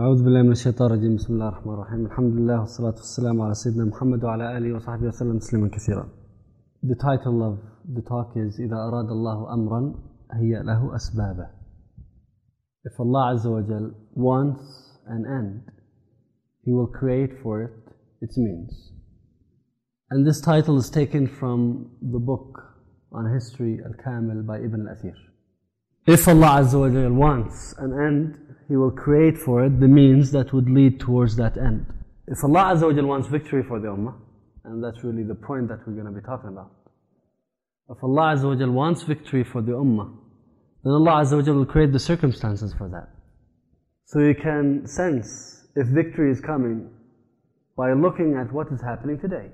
أعوذ بالله من الشيطان الرجيم. بسم الله الرحمن الرحيم. الحمد لله والصلاة والسلام على سيدنا محمد وعلى آله وصحبه وسلم تسليما كثيرا. The title of the talk is إذا أراد الله أمرا هيأ له أسبابه. If Allah Azza wa Jal wants an end, He will create for it its means. And this title is taken from the book on history Al-Kamil by Ibn al-Athir. If Allah Azza wa Jal wants an end, He will create for it the means that would lead towards that end. If Allah Azza wa Jal wants victory for the Ummah, and that's really the point that we're going to be talking about. If Allah Azza wa Jal wants victory for the Ummah, then Allah Azza wa Jal will create the circumstances for that. So you can sense if victory is coming by looking at what is happening today.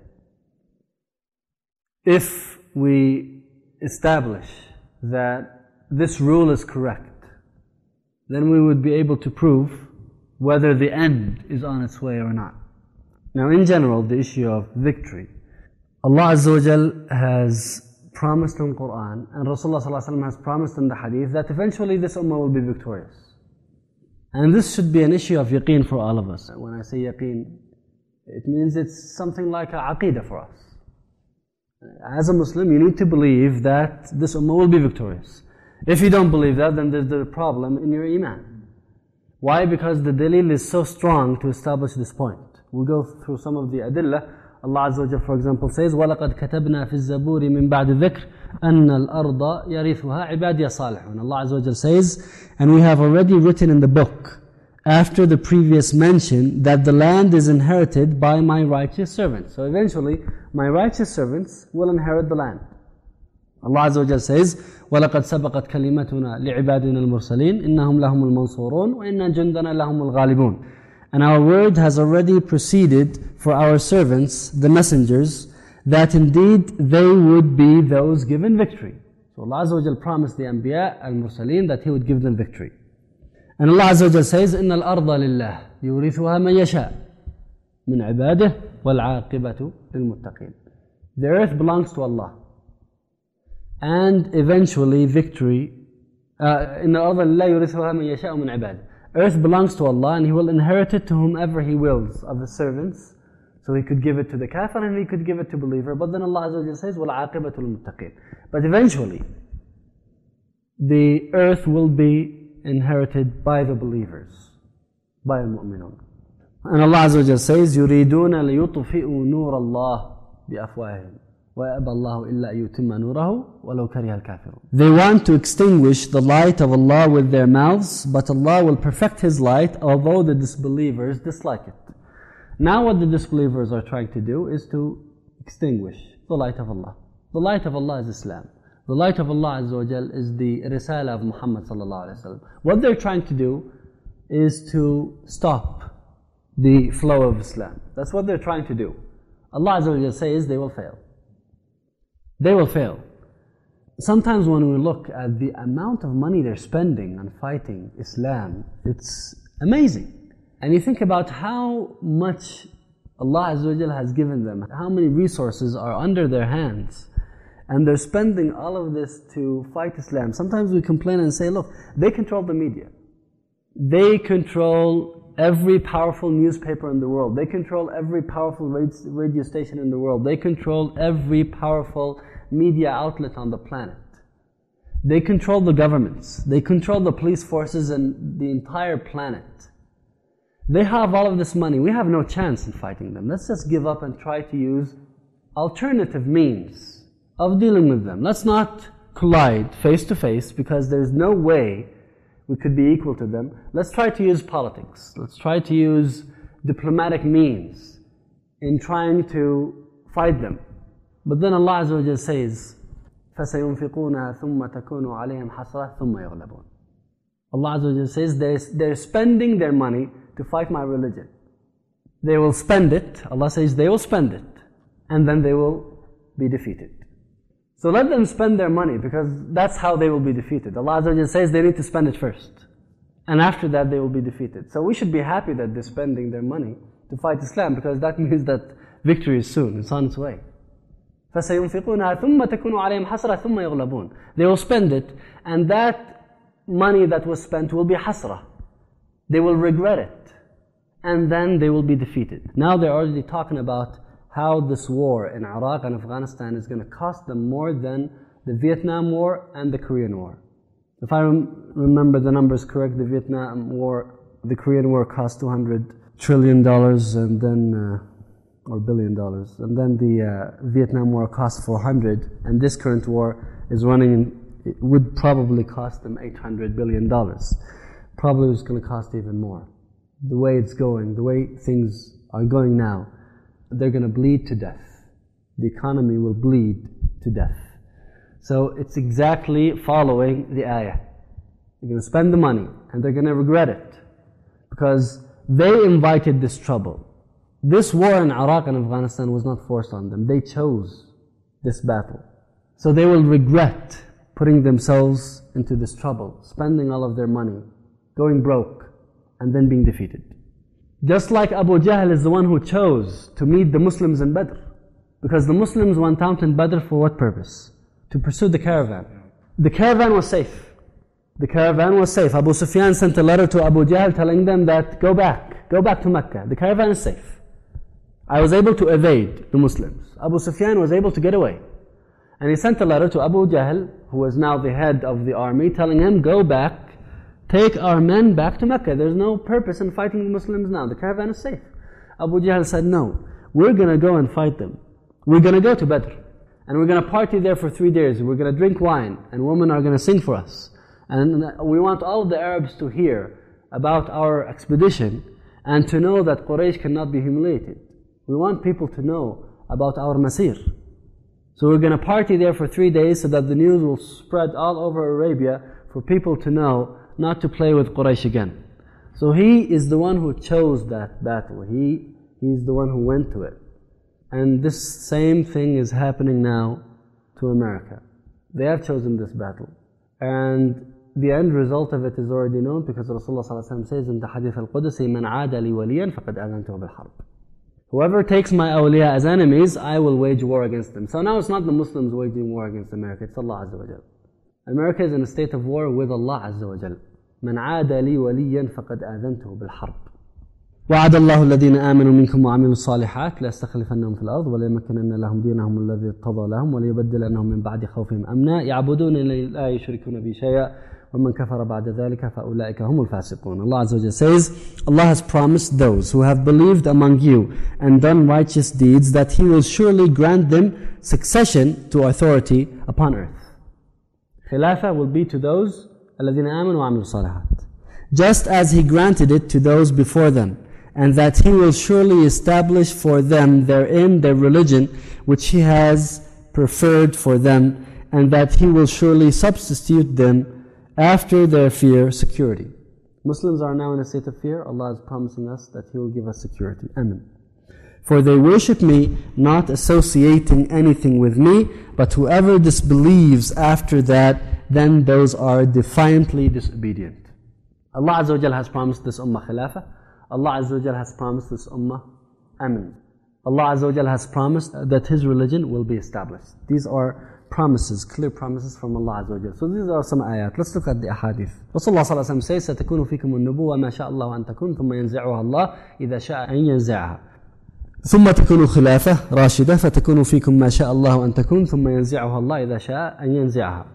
If we establish that this rule is correct, then we would be able to prove whether the end is on its way or not. Now in general, the issue of victory, Allah Azza wa Jal has promised in Quran, and Rasulullah Sallallahu Alaihi Wasallam has promised in the hadith, that eventually this ummah will be victorious. And this should be an issue of yaqeen for all of us. When I say yaqeen, it means it's something like a aqidah for us. As a Muslim, you need to believe that this ummah will be victorious. If you don't believe that, then there's a problem in your iman. Why? Because the dalil is so strong to establish this point. We'll go through some of the adillah. Allah Azza wa Jal, for example, says, وَلَقَدْ كَتَبْنَا فِي الزَّبُورِ مِن بَعْدِ الذِّكْرِ أَنَّ الْأَرْضَ يَرِثُهَا عِبَادِيَ صَالِحُونَ. Allah Azza wa Jal says, and we have already written in the book, after the previous mention, that the land is inherited by my righteous servants. So eventually, my righteous servants will inherit the land. Allah Azza wa Jal says, وَلَقَدْ سَبَقَتْ كَلِمَتُنَا لِعِبَادِنَا الْمُرْسَلِينَ إِنَّهُمْ لَهُمُ الْمَنْصُورُونَ وَإِنَّ جُنْدَنَا لَهُمُ الْغَالِبُونَ. And our word has already proceeded for our servants, the messengers, that indeed they would be those given victory. So Allah Azza wa Jal promised the Anbiya, al-Mursaleen, that He would give them victory. And Allah Azza wa Jal says, إِنَّ الْأَرْضَ لِلَّهِ يُورِثُهَا مَنْ يَشَاءُ مِنْ عِبَادِهِ وَالْعَاقِبَةُ لِلْمُتَّقِينَ. The earth belongs to Allah. And eventually victory, إِنَّ الْأَرْضَ لِلَّهِ يُورِثُهَا مَنْ يَشَاءُ مِنْ عِبَادِهِ. Earth belongs to Allah, and He will inherit it to whomever He wills of His servants. So He could give it to the kafir and He could give it to believer. But then Allah Azza wa Jalla says, وَالْعَاقِبَةُ لِلْمُتَّقِينَ. But eventually, the earth will be inherited by the believers, by al-mu'minun. And Allah Azza wa Jalla says, يُرِيدُونَ لِيُطْفِئُوا نُورَ اللَّهِ بِأَفْوَاهِهِمْ وَيَأْبَى اللَّهُ إِلَّا أَن يُتِمَّ نُورَهُ وَلَوْ كَرِهَ الْكَافِرُونَ. They want to extinguish the light of Allah with their mouths, but Allah will perfect His light, although the disbelievers dislike it. Now what the disbelievers are trying to do is to extinguish the light of Allah. The light of Allah is Islam. The light of Allah Azza wa Jal is the Risala of Muhammad Sallallahu Alaihi Wasallam. What they're trying to do is to stop the flow of Islam. That's what they're trying to do. Allah Azza wa Jal says they will fail. They will fail. Sometimes when we look at the amount of money they're spending on fighting Islam, it's amazing. And you think about how much Allah Azza wa Jal has given them, how many resources are under their hands, and they're spending all of this to fight Islam. Sometimes we complain and say, look, they control the media. They control every powerful newspaper in the world. They control every powerful radio station in the world. They control every powerful media outlet on the planet. They control the governments. They control the police forces and the entire planet. They have all of this money. We have no chance in fighting them. Let's just give up and try to use alternative means of dealing with them. Let's not collide face to face, because there's no way we could be equal to them. Let's try to use politics. Let's try to use diplomatic means in trying to fight them. But then Allah Azza wa Jalla says, فَسَيُنْفِقُونَ ثُمَّ تَكُونُ عَلَيْهِمْ حَسْرَةٌ ثُمَّ يَغْلَبُونَ. Allah Azza wa Jalla says they're spending their money to fight my religion. They will spend it. Allah says they will spend it, and then they will be defeated. So let them spend their money, because that's how they will be defeated. Allah Azza wa Jalla says they need to spend it first, and after that they will be defeated. So we should be happy that they're spending their money to fight Islam, because that means that victory is soon, it's on its way. فَسَيُنْفِقُونَهَا ثُمَّ تَكُونُ عَلَيْهِمْ حَسْرَةٌ ثُمَّ يَغْلَبُونَ. They will spend it, and that money that was spent will be hasrah. They will regret it. and then they will be defeated. Now they're already talking about how this war in Iraq and Afghanistan is going to cost them more than the Vietnam War and the Korean War. If I remember the numbers correct, the Vietnam War, the Korean War cost $200 trillion and then, or $1 billion, and then the Vietnam War cost 400, and this current war is running, it would probably cost them $800 billion. Probably it's going to cost even more. The way it's going, the way things are going now, they're going to bleed to death. The economy will bleed to death. So it's exactly following the ayah. They're going to spend the money and they're going to regret it because they invited this trouble. This war in Iraq and Afghanistan was not forced on them. They chose this battle. So they will regret putting themselves into this trouble, spending all of their money, going broke, and then being defeated. Just like Abu Jahl is the one who chose to meet the Muslims in Badr. Because the Muslims went out in Badr for what purpose? To pursue the caravan. The caravan was safe. The caravan was safe. Abu Sufyan sent a letter to Abu Jahl telling them that go back to Mecca. The caravan is safe. I was able to evade the Muslims. Abu Sufyan was able to get away. And he sent a letter to Abu Jahl, who was now the head of the army, telling him, go back, take our men back to Mecca. There's no purpose in fighting the Muslims now. The caravan is safe. Abu Jahl said, no, we're going to go and fight them. We're going to go to Badr. And we're going to party there for 3 days. We're going to drink wine. And women are going to sing for us. And we want all of the Arabs to hear about our expedition and to know that Quraysh cannot be humiliated. We want people to know about our masir. So we're going to party there for 3 days so that the news will spread all over Arabia for people to know not to play with Quraysh again. So he is the one who chose that battle. He's the one who went to it. And this same thing is happening now to America. They have chosen this battle. And the end result of it is already known because Rasulullah ﷺ says in the Hadith al-Qudsi, مَنْ عَادَ لِي وَلِيًّا فَقَدْ آذَنْتُهُ بِالْحَرْبِ. Whoever takes my awliya as enemies, I will wage war against them. So now it's not the Muslims waging war against America, it's Allah Azza wa Jal. America is in a state of war with Allah Azza wa Jal. مَنْ عَادَ لِي وَلِيًّا فَقَدْ آذَنْتُهُ بِالْحَرْبِ. وعد الله الذين آمنوا منكم وعملوا الصالحات ليستخلفنهم في الأرض وليمكنن لهم دينهم الذي ارتضى لهم وليبدلنهم من بعد خوفهم أمنا يعبدونني لا يشركون بي شيئا ومن كفر بعد ذلك فأولئك هم الفاسقون. Allah Azza wa Jalla says, Allah has promised those who have believed among you and done righteous deeds that He will surely grant them succession to authority upon earth. Khilafah will be to those الذين آمنوا وعملوا الصالحات, just as He granted it to those before them, and that He will surely establish for them therein their religion which He has preferred for them, and that He will surely substitute them after their fear security. Muslims are now in a state of fear. Allah is promising us that He will give us security. Amen. For they worship me, not associating anything with me, but whoever disbelieves after that, then those are defiantly disobedient. Allah Azza wa Jal has promised this ummah khilafah. Allah Azza wa Jal has promised this ummah amen. Allah Azza wa Jal has promised that His religion will be established. These are promises, clear promises from Allah Azza wa Jal. So these are some ayat. Let's look at the ahadith. Rasulullah sallallahu alayhi wa sallam says, سَتَكُونُ فِيكُمُ النُّبُوَّةُ مَا شَاءَ اللَّهُ أَن تَكُونَ ثُمَّ يَنزِعُهَا اللَّهُ إِذَا شَاءَ أَن يَنزِعَهَا ثم تكون خلافة راشدة فتكون فيكم ما شاء الله أن تكون ثم ينزعها الله إذا شاء أن ينزعها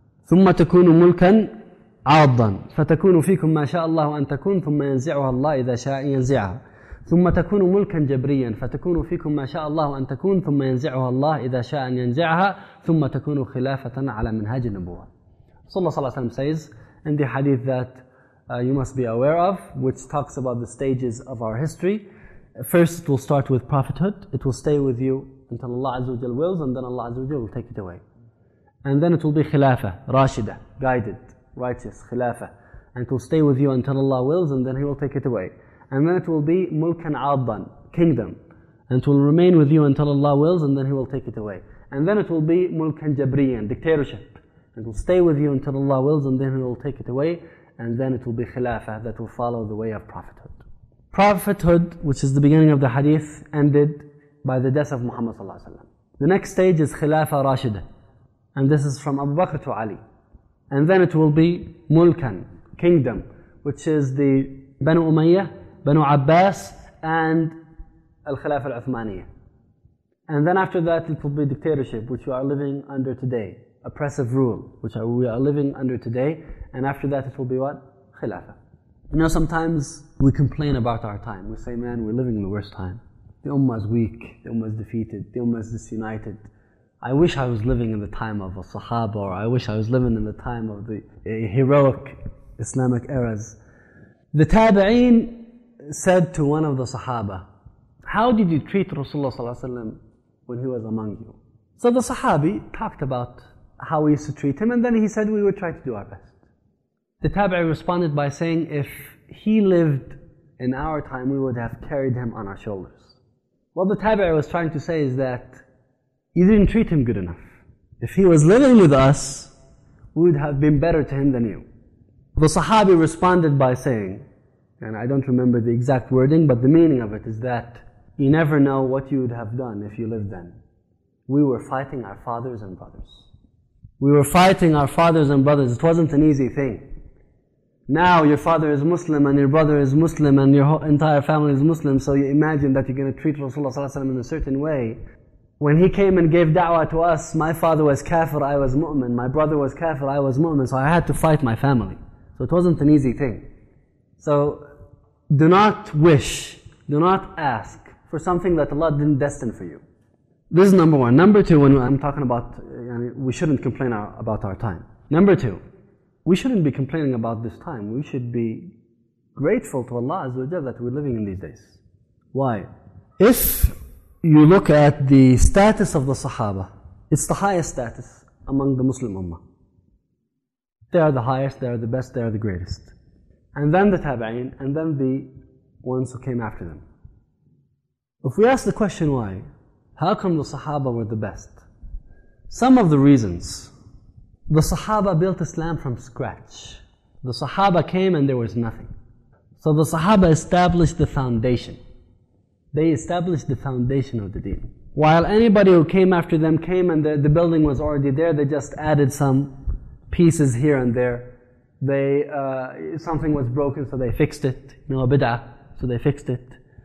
ثم تكون ملكا عاضا فتكون فيكم ما شاء الله أن تكون ثم ينزعها الله إذا شاء أن ينزعها ثم تكون ملكا جبريا فتكون فيكم ما شاء الله أن تكون ثم ينزعها الله إذا شاء أن ينزعها ثم تكون خلافة على منهاج النبوة. Rasulullah sallallahu alaihi wasallam says in the hadith that you must be aware of, which talks about the stages of our history. First it will start with prophethood. It will stay with you until Allah Azza wa Jal wills, and then Allah Azza wa Jal will take it away. And then it will be khilafah, rashida, guided, righteous, khilafah. And it will stay with you until Allah wills, and then He will take it away. And then it will be mulkan addan, kingdom. And it will remain with you until Allah wills, and then He will take it away. And then it will be mulkan jabriyan, dictatorship. It will stay with you until Allah wills, and then He will take it away. And then it will be khilafah, that will follow the way of prophethood. Prophethood, which is the beginning of the hadith, ended by the death of Muhammad sallallahu alaihi wasallam. The next stage is khilafah rashida. And this is from Abu Bakr to Ali. And then it will be mulkan, kingdom, which is the Banu Umayyah Banu Abbas, and Al-Khilafah Al-Uthmaniyah. And then after that it will be dictatorship, which we are living under today. Oppressive rule, which we are living under today. And after that it will be what? Khilafah. You know, sometimes we complain about our time. We say, man, we're living in the worst time. The Ummah is weak, the Ummah is defeated, the Ummah is disunited. I wish I was living in the time of the Sahaba, or I wish I was living in the time of the heroic Islamic eras. The Tabi'een said to one of the Sahaba, how did you treat Rasulullah ﷺ when he was among you? So the Sahabi talked about how we used to treat him, and then he said we would try to do our best. The Tabi'i responded by saying, if he lived in our time, we would have carried him on our shoulders. What the Tabi'i was trying to say is that you didn't treat him good enough. If he was living with us, we would have been better to him than you. The Sahabi responded by saying, and I don't remember the exact wording, but the meaning of it is that you never know what you would have done if you lived then. We were fighting our fathers and brothers. We were fighting our fathers and brothers. It wasn't an easy thing. Now your father is Muslim and your brother is Muslim and your whole entire family is Muslim, so you imagine that you're going to treat Rasulullah ﷺ in a certain way. When he came and gave da'wah to us, my father was kafir, I was mu'min. My brother was kafir, I was mu'min. So I had to fight my family. So it wasn't an easy thing. So do not wish, do not ask for something that Allah didn't destine for you. This is number one. Number two, when I'm talking about, we shouldn't complain about our time. Number two, we shouldn't be complaining about this time. We should be grateful to Allah Azza wa Jalla that we're living in these days. Why? If you look at the status of the Sahaba, it's the highest status among the Muslim Ummah. They are the highest, they are the best, they are the greatest. And then the Tabi'een, and then the ones who came after them. If we ask the question why, how come the Sahaba were the best? Some of the reasons. The Sahaba built Islam from scratch. The Sahaba came and there was nothing. So the Sahaba established the foundation. They established the foundation of the deen. While anybody who came after them came and the building was already there, they just added some pieces here and there. Something was broken, so they fixed it. A bid'ah, so they fixed it.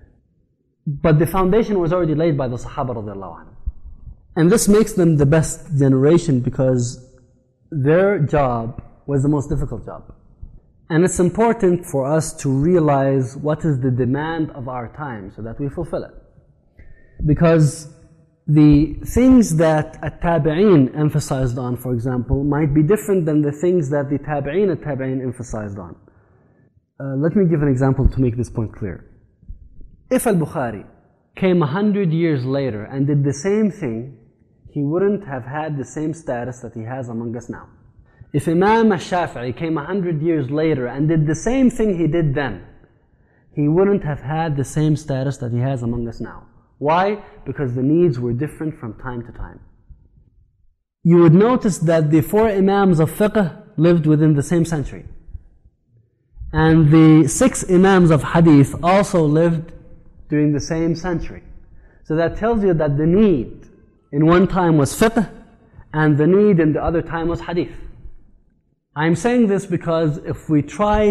But the foundation was already laid by the Sahaba radiallahu anhu. And this makes them the best generation because their job was the most difficult job. And it's important for us to realize what is the demand of our time so that we fulfill it. Because the things that at-tabi'een emphasized on, for example, might be different than the things that the tabi'een emphasized on. Let me give an example to make this point clear. If Al-Bukhari came 100 years later and did the same thing, he wouldn't have had the same status that he has among us now. If Imam al-Shafi'i came 100 years later and did the same thing he did then, he wouldn't have had the same status that he has among us now. Why? Because the needs were different from time to time. You would notice that the 4 Imams of fiqh lived within the same century. And the 6 Imams of hadith also lived during the same century. So that tells you that the need in one time was fiqh and the need in the other time was hadith. I'm saying this because if we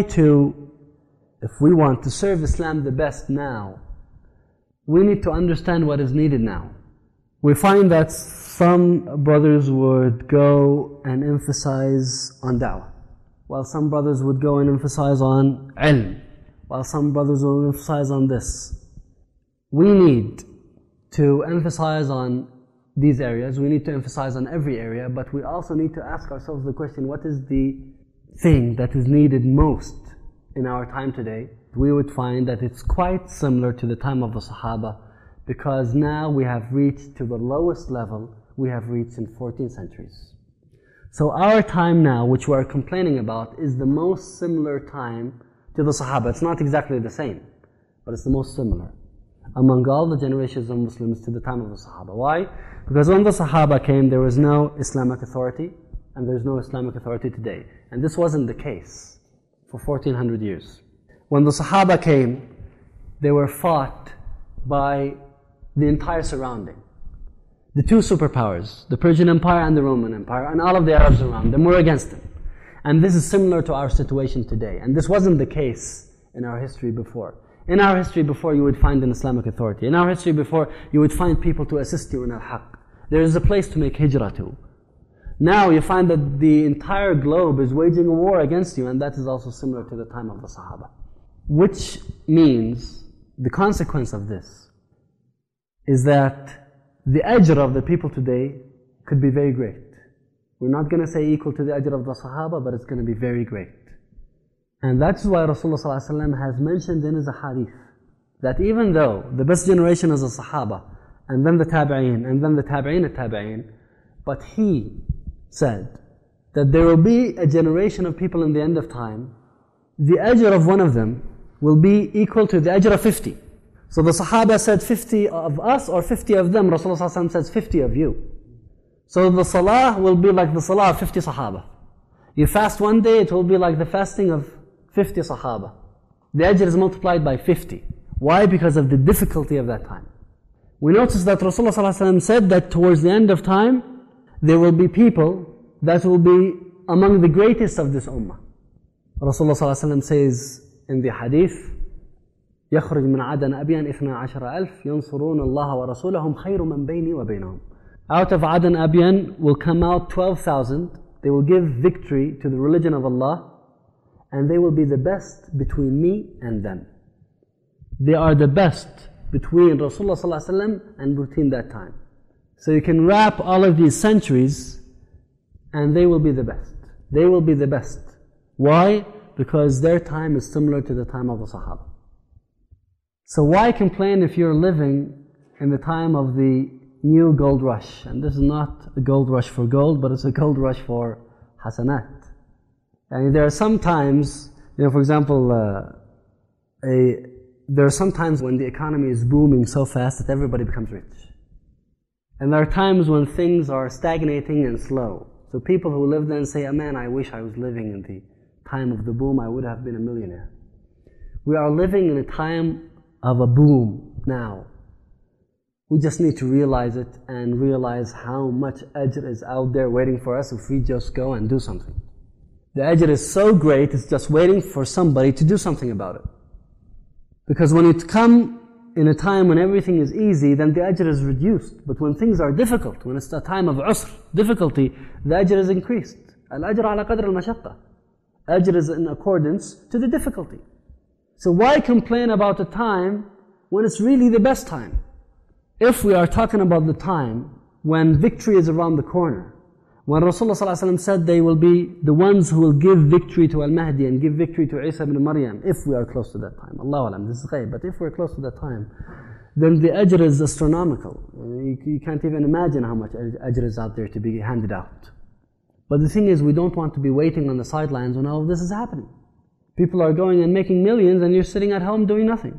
want to serve Islam the best now, we need to understand what is needed now. We find that some brothers would go and emphasize on da'wah, while some brothers would go and emphasize on ilm, while some brothers will emphasize on this. We need to emphasize on these areas, we need to emphasize on every area, but we also need to ask ourselves the question, what is the thing that is needed most in our time today? We would find that it's quite similar to the time of the Sahaba, because now we have reached to the lowest level we have reached in 14 centuries. So our time now, which we are complaining about, is the most similar time to the Sahaba. It's not exactly the same, but it's the most similar among all the generations of Muslims to the time of the Sahaba. Why? Because when the Sahaba came, there was no Islamic authority, and there's no Islamic authority today. And this wasn't the case for 1400 years. When the Sahaba came, they were fought by the entire surrounding. The 2 superpowers, the Persian Empire and the Roman Empire, and all of the Arabs around them were against them. And this is similar to our situation today. And this wasn't the case in our history before. In our history before, you would find an Islamic authority. In our history before, you would find people to assist you in al-haq. There is a place to make hijrah to. Now you find that the entire globe is waging a war against you, and that is also similar to the time of the Sahaba. Which means, the consequence of this is that the ajr of the people today could be very great. We're not going to say equal to the ajr of the Sahaba, but it's going to be very great. And that's why Rasulullah ﷺ has mentioned in his hadith that even though the best generation is the Sahaba, and then the Tabi'een, and then the Tabi'een al-Tabi'een, but he said that there will be a generation of people in the end of time, the ajr of one of them will be equal to the ajr of 50. So the Sahaba said 50 of us or 50 of them. Rasulullah ﷺ says 50 of you. So the salah will be like the salah of 50 Sahaba. You fast one day, it will be like the fasting of 50 Sahaba. The ajr is multiplied by 50. Why? Because of the difficulty of that time. We notice that Rasulullah ﷺ said that towards the end of time, there will be people that will be among the greatest of this ummah. Rasulullah ﷺ says in the hadith, يخرج من عدن أبيان 12,000 ينصرون الله ورسوله هم خير من بيني وبينهم. Out of Adan Abyan will come out 12,000. They will give victory to the religion of Allah, and they will be the best between me and them. They are the best between Rasulullah ﷺ and between that time. So you can wrap all of these centuries, and they will be the best. They will be the best. Why? Because their time is similar to the time of the Sahaba. So why complain if you're living in the time of the new gold rush? And this is not a gold rush for gold, but it's a gold rush for hasanat. And there are some times, for example, there are some times when the economy is booming so fast that everybody becomes rich. And there are times when things are stagnating and slow. So people who live there and say, oh man, I wish I was living in the time of the boom, I would have been a millionaire. We are living in a time of a boom now. We just need to realize it and realize how much ajr is out there waiting for us if we just go and do something. The ajr is so great, it's just waiting for somebody to do something about it. Because when it come in a time when everything is easy, then the ajr is reduced. But when things are difficult, when it's a time of usr, difficulty, the ajr is increased. Al-ajr ala qadr al-mashaqqa. Ajr is in accordance to the difficulty. So why complain about a time when it's really the best time? If we are talking about the time when victory is around the corner, when Rasulullah ﷺ said they will be the ones who will give victory to Al-Mahdi and give victory to Isa ibn Maryam, if we are close to that time. Allahu Alam, this is ghaib, but if we're close to that time, then the ajr is astronomical. You can't even imagine how much ajr is out there to be handed out. But the thing is, we don't want to be waiting on the sidelines when all of this is happening. People are going and making millions and you're sitting at home doing nothing.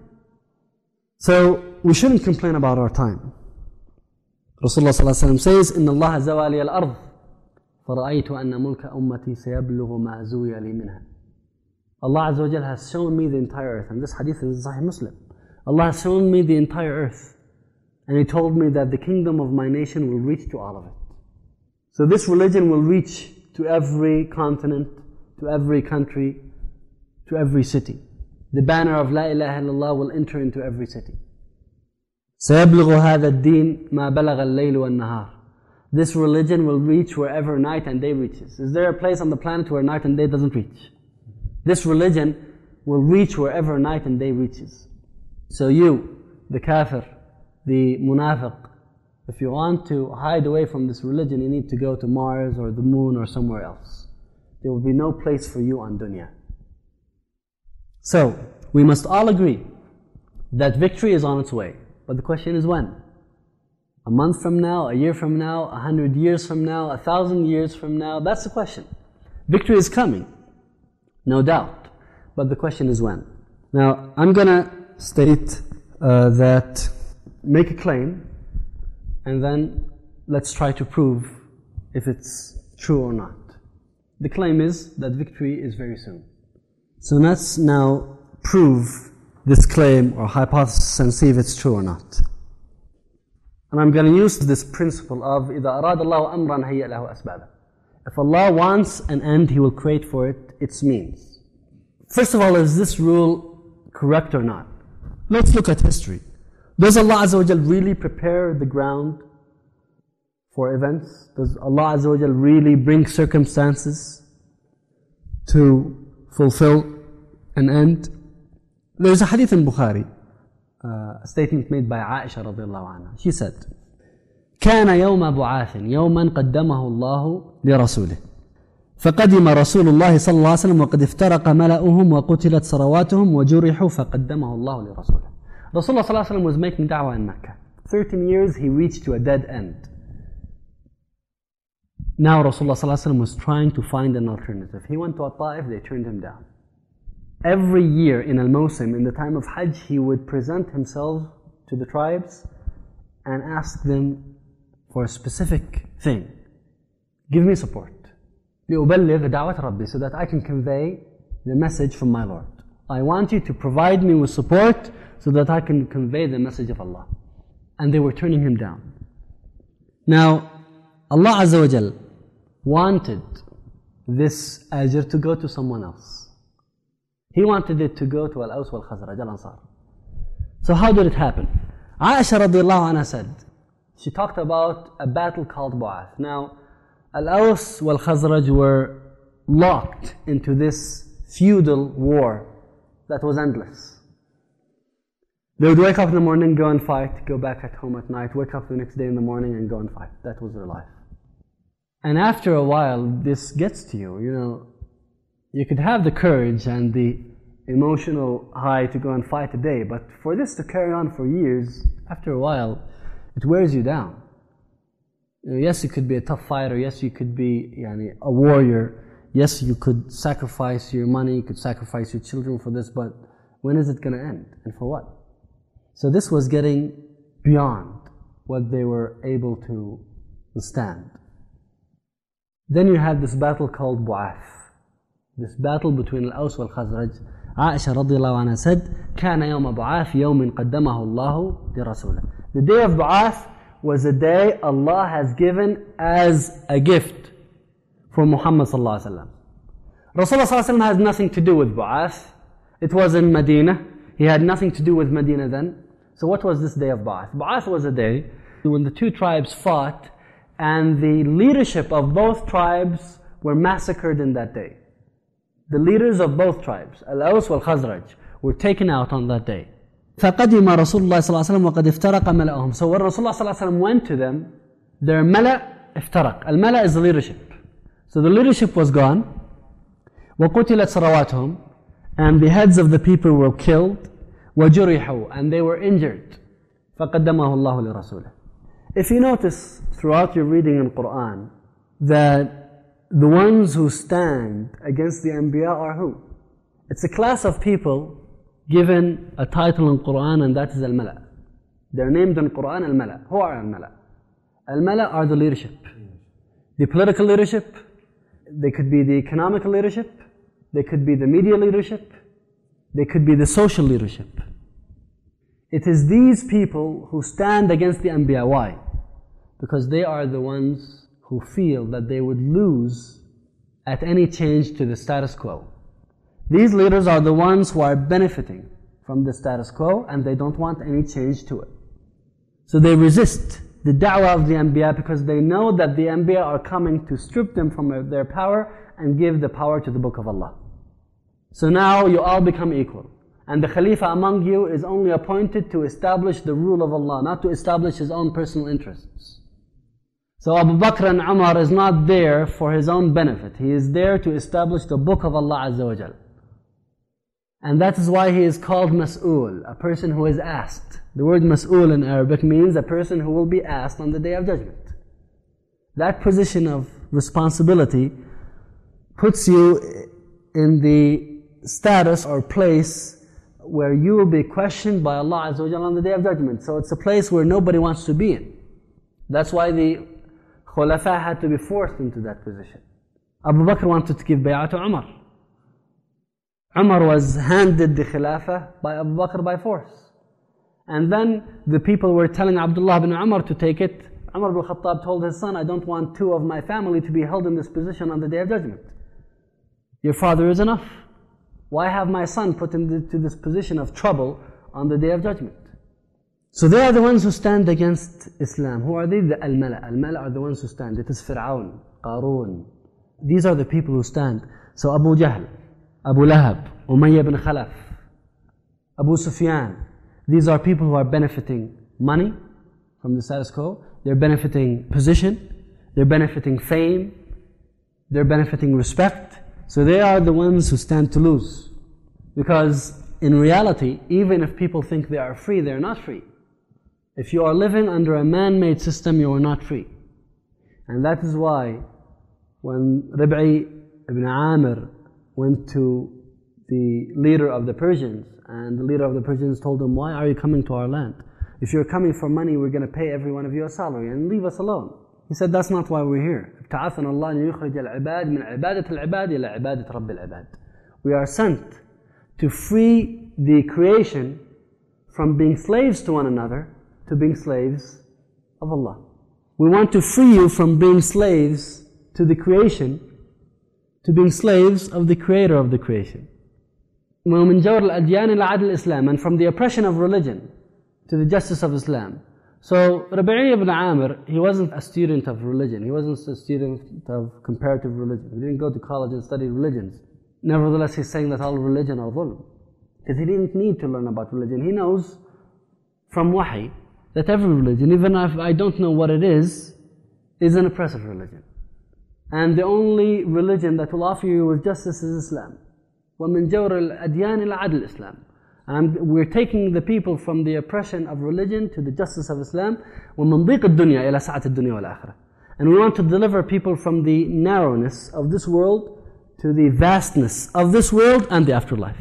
So we shouldn't complain about our time. Rasulullah ﷺ says, إِنَّ اللَّهَ زَوَالِيَ الْأَرْضِ فَرَأَيْتُ أَنَّ مُلْكَ أُمَّتِي سَيَبْلُغُ مَا زُوِيَ لِي مِنْهَا. Allah Azza wa Jal has shown me the entire earth. And this hadith is Sahih Muslim. Allah has shown me the entire earth. And He told me that the kingdom of my nation will reach to all of it. So this religion will reach to every continent, to every country, to every city. The banner of La ilaha illallah will enter into every city. سَيَبْلُغُ هَذَا الدِّينِ مَا بَلَغَ اللَّيْلُ وَالنَّهَارِ. This religion will reach wherever night and day reaches. Is there a place on the planet where night and day doesn't reach? This religion will reach wherever night and day reaches. So you, the kafir, the munafiq, if you want to hide away from this religion, you need to go to Mars or the moon or somewhere else. There will be no place for you on dunya. So, we must all agree that victory is on its way. But the question is when? A month from now, a year from now, 100 years from now, 1,000 years from now? That's the question. Victory is coming, no doubt. But the question is when? Now, I'm going to state make a claim, and then let's try to prove if it's true or not. The claim is that victory is very soon. So let's now prove this claim or hypothesis and see if it's true or not. And I'm going to use this principle of إِذَا أَرَادَ اللَّهُ أَمْرًا هَيَّأَ لَهُ أَسْبَابًا. If Allah wants an end, He will create for it its means. First of all, is this rule correct or not? Let's look at history. Does Allah Azza wa Jal really prepare the ground for events? Does Allah Azza wa Jal really bring circumstances to fulfill an end? There's a hadith in Bukhari, a statement made by Aisha radiallahu anha. She said, كان يوم بعاث يوما قدمه الله لرسوله فقدم رسول الله صلى الله عليه وسلم وقد افترق ملأهم وقتلت ثرواتهم وجرحوا فقدمه الله لرسوله. Rasulullah صلى الله عليه وسلم was making da'wah in Mecca. 13 years he reached to a dead end. Now Rasulullah صلى الله عليه وسلم was trying to find an alternative. He went to Ta'if, they turned him down. Every year in Al-Mawsim, in the time of Hajj, he would present himself to the tribes and ask them for a specific thing. Give me support. لأبلغ دعوة ربي, so that I can convey the message from my Lord. I want you to provide me with support so that I can convey the message of Allah. And they were turning him down. Now, Allah Azza wa Jal wanted this ajr to go to someone else. He wanted it to go to Al-Aws wal-Khazraj, Al-Ansar. So how did it happen? Aisha radiallahu anha said, she talked about a battle called Bu'ath. Now, Al-Aws wal-Khazraj were locked into this feudal war that was endless. They would wake up in the morning, go and fight, go back at home at night, wake up the next day in the morning and go and fight. That was their life. And after a while, this gets to you, you could have the courage and the emotional high to go and fight a day, but for this to carry on for years, after a while, it wears you down. Yes, you could be a tough fighter, yes, you could be a warrior, yes, you could sacrifice your money, you could sacrifice your children for this, but when is it going to end? And for what? So this was getting beyond what they were able to withstand. Then you had this battle called Bu'ath. This battle between Al-Aws wal-Khazraj. Aisha radiallahu anha said, كان يوم بعاث يوم قدمه الله لرسوله. The day of Bu'ath was a day Allah has given as a gift for Muhammad sallallahu alaihi wasallam. Rasulullah sallallahu alaihi wasallam has nothing to do with Bu'ath. It was in Medina. He had nothing to do with Medina then. So what was this day of Ba'ath? Ba'ath was a day when the two tribes fought and the leadership of both tribes were massacred in that day. The leaders of both tribes, Al-Aws wal-Khazraj, were taken out on that day. فَقَدِمَ رَسُولُ اللَّهِ صَلَّى اللَّهُ عَلَيْهِ وَسَلَّمَ وَقَدْ افترق مَلَأَهُم. So when Rasulullah صلى الله عليه وسلم went to them, their mala iftaraq. Al-mala is the leadership. So the leadership was gone. وَقُتِلَتْ صَرَوَاتُهُم. And the heads of the people were killed. وَجُرِحُوا. And they were injured. فَقَدَّمَهُ اللَّهُ لِرَسُولِهِ. If you notice throughout your reading in Quran that the ones who stand against the Anbiya are who? It's a class of people given a title in Quran, and that is Al-Mala. They're named in Quran Al-Mala. Who are Al-Mala? Al-Mala are the leadership. The political leadership, they could be the economical leadership, they could be the media leadership, they could be the social leadership. It is these people who stand against the Anbiya. Why? Because they are the ones who feel that they would lose at any change to the status quo. These leaders are the ones who are benefiting from the status quo and they don't want any change to it. So they resist the da'wah of the Anbiya because they know that the Anbiya are coming to strip them from their power and give the power to the Book of Allah. So now you all become equal. And the Khalifa among you is only appointed to establish the rule of Allah, not to establish his own personal interests. So Abu Bakr and Umar is not there for his own benefit. He is there to establish the Book of Allah Azza wa Jal. And that is why he is called Mas'ul, a person who is asked. The word Mas'ul in Arabic means a person who will be asked on the Day of Judgment. That position of responsibility puts you in the status or place where you will be questioned by Allah Azza wa Jalla on the Day of Judgment. So it's a place where nobody wants to be in. That's why the Khulafa had to be forced into that position. Abu Bakr wanted to give bay'ah to Umar. Umar was handed the Khilafah by Abu Bakr by force. And then the people were telling Abdullah bin Umar to take it. Umar bin Khattab told his son, I don't want two of my family to be held in this position on the Day of Judgment. Your father is enough. Why have my son put into this position of trouble on the Day of Judgment. So they are the ones who stand against Islam. Who are they? The Al-Mala. Al-Mala are the ones who stand. It is Fir'aun, Qarun. These are the people who stand. So Abu Jahl, Abu Lahab, Umayyah ibn Khalaf, Abu Sufyan. These are people who are benefiting money from the status quo. They're benefiting position. They're benefiting fame. They're benefiting respect. So they are the ones who stand to lose. Because in reality, even if people think they are free, they're not free. If you are living under a man-made system, you are not free. And that is why when Rib'i ibn Amir went to the leader of the Persians, and the leader of the Persians told him, why are you coming to our land? If you're coming for money, we're going to pay every one of you a salary and leave us alone. He said, that's not why we're here. We are sent to free the creation from being slaves to one another to being slaves of Allah. We want to free you from being slaves to the creation to being slaves of the creator of the creation. وَمِنْ جَوْرِ الْأَدْيَانِ لَعَدْلِ الْإِسْلَامِ, and from the oppression of religion to the justice of Islam. So Rabi'i ibn Amir, he wasn't a student of religion. He wasn't a student of comparative religion. He didn't go to college and study religions. Nevertheless, he's saying that all religion are dhulm. Because he didn't need to learn about religion. He knows from wahi that every religion, even if I don't know what it is an oppressive religion. And the only religion that will offer you with justice is Islam. وَمِنْ جَوْرِ الْأَدْيَانِ لَعَدْلِ الْإِسْلَامِ. And we're taking the people from the oppression of religion to the justice of Islam. وَمِنْ ضِيقِ الدُّنْيَا إِلَى سَعَةِ الدُّنْيَا وَالْآخِرَةِ. And we want to deliver people from the narrowness of this world to the vastness of this world and the afterlife.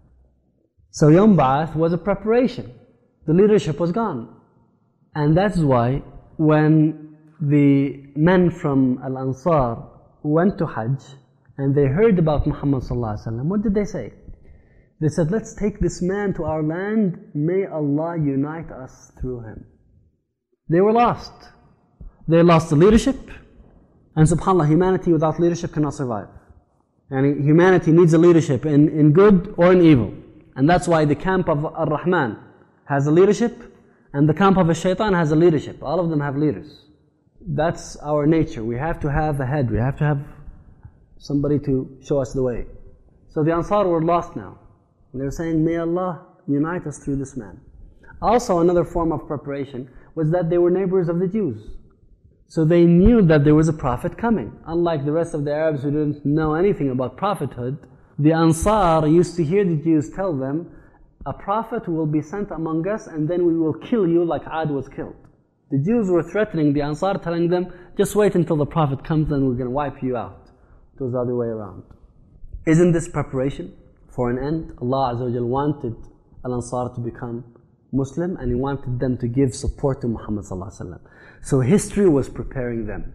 So Yawm Ba'ath was a preparation. The leadership was gone. And that's why when the men from Al-Ansar went to Hajj and they heard about Muhammad sallallahu alaihi wasallam, what did they say? They said, let's take this man to our land, may Allah unite us through him. They were lost. They lost the leadership, and subhanAllah, humanity without leadership cannot survive. And humanity needs a leadership in good or in evil. And that's why the camp of Ar-Rahman has a leadership, and the camp of Ash-Shaytan has a leadership. All of them have leaders. That's our nature. We have to have a head. We have to have somebody to show us the way. So the Ansar were lost now. They were saying, may Allah unite us through this man. Also, another form of preparation was that they were neighbors of the Jews. So they knew that there was a prophet coming. Unlike the rest of the Arabs who didn't know anything about prophethood, the Ansar used to hear the Jews tell them, a prophet will be sent among us and then we will kill you like Ad was killed. The Jews were threatening the Ansar, telling them, just wait until the prophet comes and we're going to wipe you out. It was the other way around. Isn't this preparation for an end? Allah Azza wa Jal wanted Al-Ansar to become Muslim and He wanted them to give support to Muhammad sallallahu alaihi wasallam. So history was preparing them.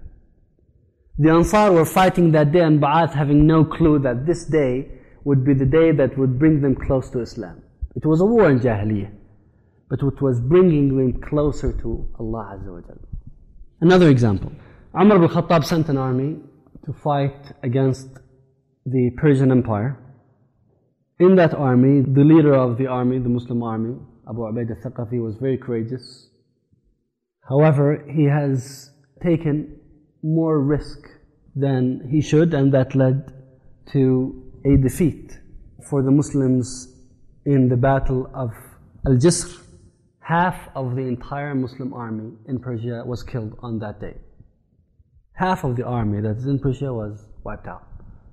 The Ansar were fighting that day on Ba'ath, having no clue that this day would be the day that would bring them close to Islam. It was a war in Jahiliyyah, but it was bringing them closer to Allah Azza wa Jal. Another example. Umar ibn Khattab sent an army to fight against the Persian Empire. In that army, the leader of the army, the Muslim army, Abu Ubaid al-Thaqafi, was very courageous. However, he has taken more risk than he should, and that led to a defeat for the Muslims in the battle of Al-Jisr. Half of the entire Muslim army in Persia was killed on that day. Half of the army that is in Persia was wiped out.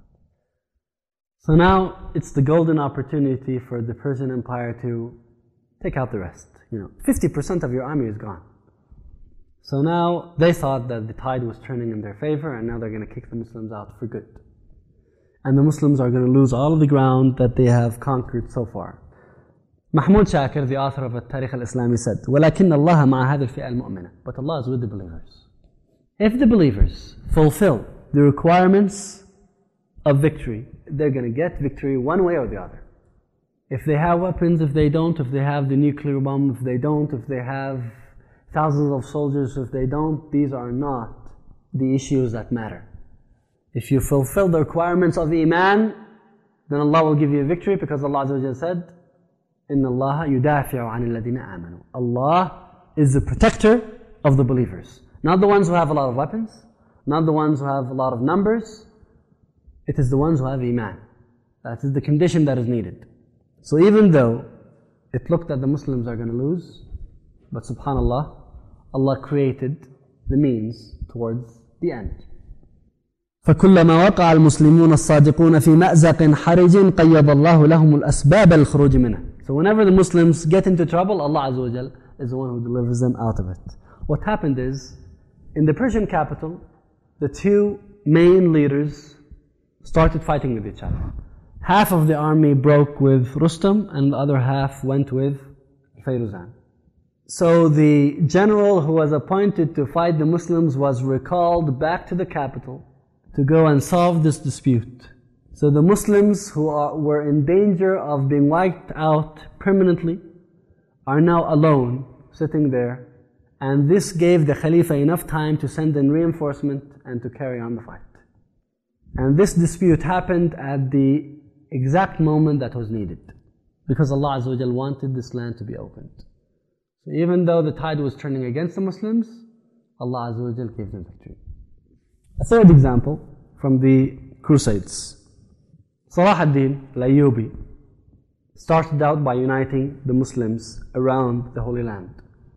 So now it's the golden opportunity for the Persian Empire to take out the rest. 50% of your army is gone. So now they thought that the tide was turning in their favor, and now they're going to kick the Muslims out for good. And the Muslims are going to lose all of the ground that they have conquered so far. Mahmoud Shakir, the author of Al-Tarikh al-Islami, said, وَلَكِنَّ اللَّهَ مَعَ هَذِا الْفِئَةِ الْمُؤْمِنَةِ. But Allah is with the believers. If the believers fulfill the requirements of victory, they're going to get victory one way or the other. If they have weapons, if they don't, if they have the nuclear bomb, if they don't, if they have thousands of soldiers, if they don't, these are not the issues that matter. If you fulfill the requirements of Iman, then Allah will give you a victory, because Allah Azza wa Jalla said, إِنَّ اللَّهَ يُدَافِعُ عَنِ الَّذِينَ آمَنُوا. Allah is the protector of the believers. Not the ones who have a lot of weapons, not the ones who have a lot of numbers. It is the ones who have Iman. That is the condition that is needed. So even though it looked that the Muslims are going to lose, but subhanallah, Allah created the means towards the end. فكلما وقع المسلمون الصادقون في مأزق حرج قيض الله لهم الأسباب الخروج منه. So whenever the Muslims get into trouble, Allah Azza wa Jal is the one who delivers them out of it. What happened is, in the Persian capital, the two main leaders started fighting with each other. Half of the army broke with Rustam and the other half went with Fayruzan. So the general who was appointed to fight the Muslims was recalled back to the capital to go and solve this dispute. So the Muslims who were in danger of being wiped out permanently are now alone, sitting there, and this gave the Khalifa enough time to send in reinforcement and to carry on the fight. And this dispute happened at the exact moment that was needed, because Allah Azza wa Jal wanted this land to be opened. So even though the tide was turning against the Muslims, Allah Azza wa Jal gave them victory. A third example from the Crusades. Salah ad-Din al-Ayyubi started out by uniting the Muslims around the Holy Land.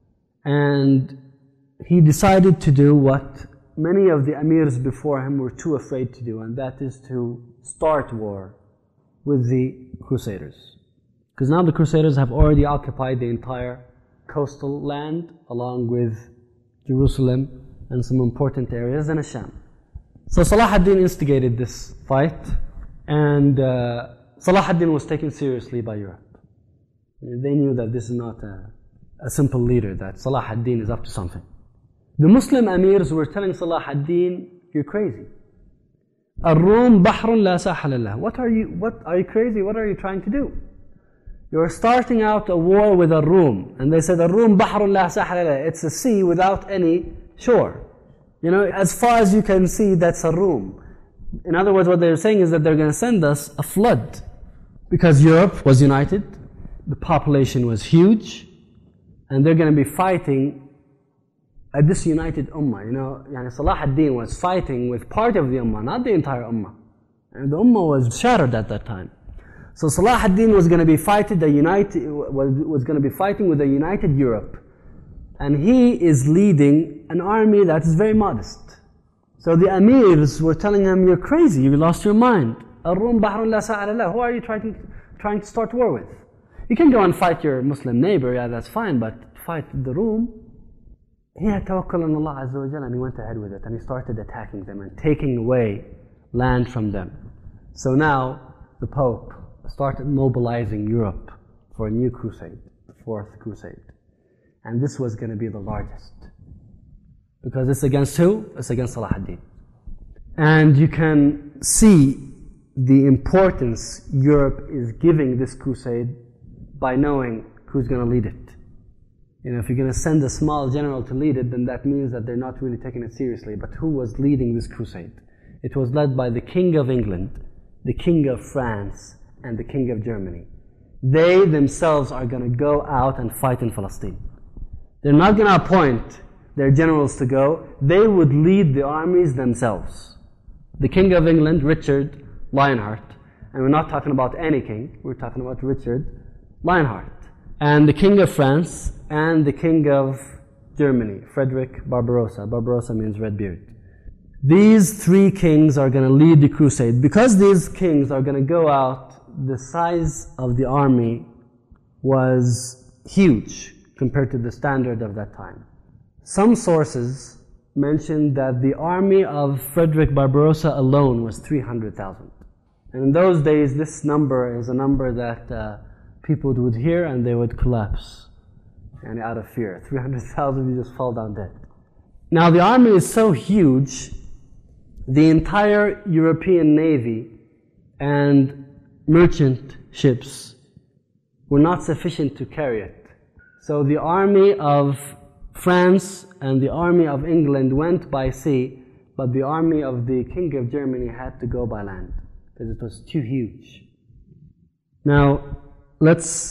And he decided to do what many of the emirs before him were too afraid to do, and that is to start war with the Crusaders. Because now the Crusaders have already occupied the entire coastal land along with Jerusalem and some important areas in Asham. So Salah ad-Din instigated this fight, and Salah ad-Din was taken seriously by Europe. They knew that this is not a simple leader, that Salah ad-Din is up to something. The Muslim emirs were telling Salah ad-Din, you're crazy. Ar-Rum bahrun la sahal lah. What are you crazy? What are you trying to do? You're starting out a war with Ar-Rum. And they said, Ar-Rum bahrun la sahal lah. It's a sea without any shore. You know, as far as you can see, that's Ar-Rum. In other words, what they're saying is that they're going to send us a flood. Because Europe was united, the population was huge, and they're going to be fighting a disunited ummah. You know, Salah ad-Din was fighting with part of the ummah, not the entire ummah. And the ummah was shattered at that time. So Salah ad-Din was going to be fighting with a united Europe. And he is leading an army that is very modest. So the emirs were telling him, you're crazy, you lost your mind. Ar-Rum bahrun la sa'ala lah. Who are you trying to start war with? You can go and fight your Muslim neighbor, yeah, that's fine, but fight the Rum. He had tawakkul on Allah Azza wa Jalla, and he went ahead with it, and he started attacking them and taking away land from them. So now the Pope started mobilizing Europe for a new crusade, the Fourth Crusade. And this was going to be the largest. Because it's against who? It's against Salah ad-Din. And you can see the importance Europe is giving this crusade by knowing who's going to lead it. You know, if you're going to send a small general to lead it, then that means that they're not really taking it seriously. But who was leading this crusade? It was led by the King of England, the King of France, and the King of Germany. They themselves are going to go out and fight in Palestine. They're not going to appoint their generals to go. They would lead the armies themselves. The King of England, Richard Lionheart, and we're not talking about any king, we're talking about Richard Lionheart. And the King of France, and the King of Germany, Frederick Barbarossa. Barbarossa means red beard. These three kings are going to lead the crusade. Because these kings are going to go out, the size of the army was huge compared to the standard of that time. Some sources mention that the army of Frederick Barbarossa alone was 300,000. And in those days, this number is a number that people would hear and they would collapse, and out of fear. 300,000, you just fall down dead. Now the army is so huge, the entire European navy and merchant ships were not sufficient to carry it. So the army of France and the army of England went by sea, but the army of the King of Germany had to go by land because it was too huge. Now, let's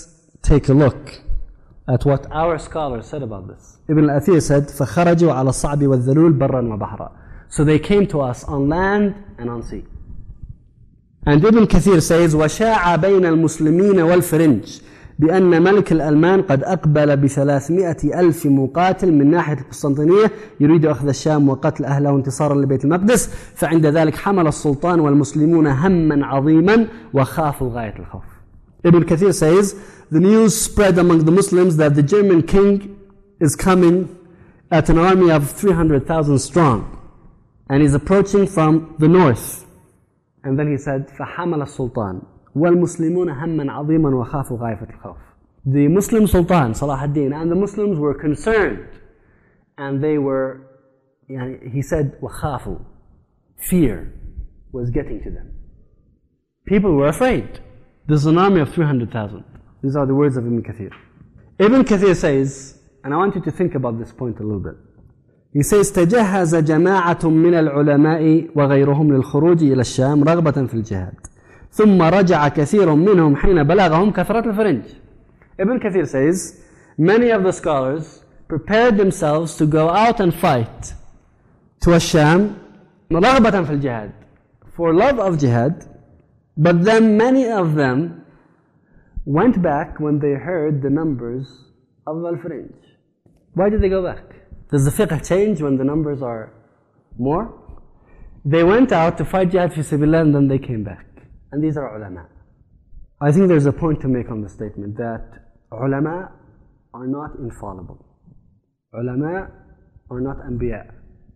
take a look at what our scholars said about this. Ibn al-Athir said, فَخَرَجُوا عَلَى الصَّعْبِ وَالذَّلُولِ بَرًّا وَبَحْرًا. So they came to us on land and on sea. And Ibn Kathir says, وَشَاعَ بَيْنَ الْمُسْلِمِينَ وَالْفِرِنْجِ بأن ملك الألمان قد أقبل ب300,000 مقاتل من ناحية القسطنطينية يريد أخذ الشام وقتل أهله انتصارا لبيت المقدس. فعند ذلك حمل السلطان والمسلمون هما عظيما وخافوا غاية الخوف. Ibn Kathir says, the news spread among the Muslims that the German king is coming at an army of 300,000 strong and is approaching from the north. And then he said, فحمل السلطان وَالْمُسْلِمُونَ هَمًّا عَظِيمًا وَخَافُوا غَايَةَ الْخَوْفِ. The Muslim Sultan, Salah ad-Din, and the Muslims were concerned. And they were, he said, وَخَافُوا. Fear was getting to them. People were afraid. This is an army of 300,000. These are the words of Ibn Kathir. Ibn Kathir says, and I want you to think about this point a little bit. He says, تجهز جماعة من العلماء وغيرهم للخروج إلى الشام رغبة في الجهاد. ثم رجع كثير منهم حين بلغهم كثرة الفرنج. Ibn Kathir says, many of the scholars prepared themselves to go out and fight to Asham رغبة في الجهاد, for love of jihad, but then many of them went back when they heard the numbers of al-Frinj. Why did they go back? Does the fiqh change when the numbers are more? They went out to fight jihad fi sabilillah and then they came back. And these are ulama. I think there's a point to make on the statement that ulama are not infallible. Ulama are not anbiya.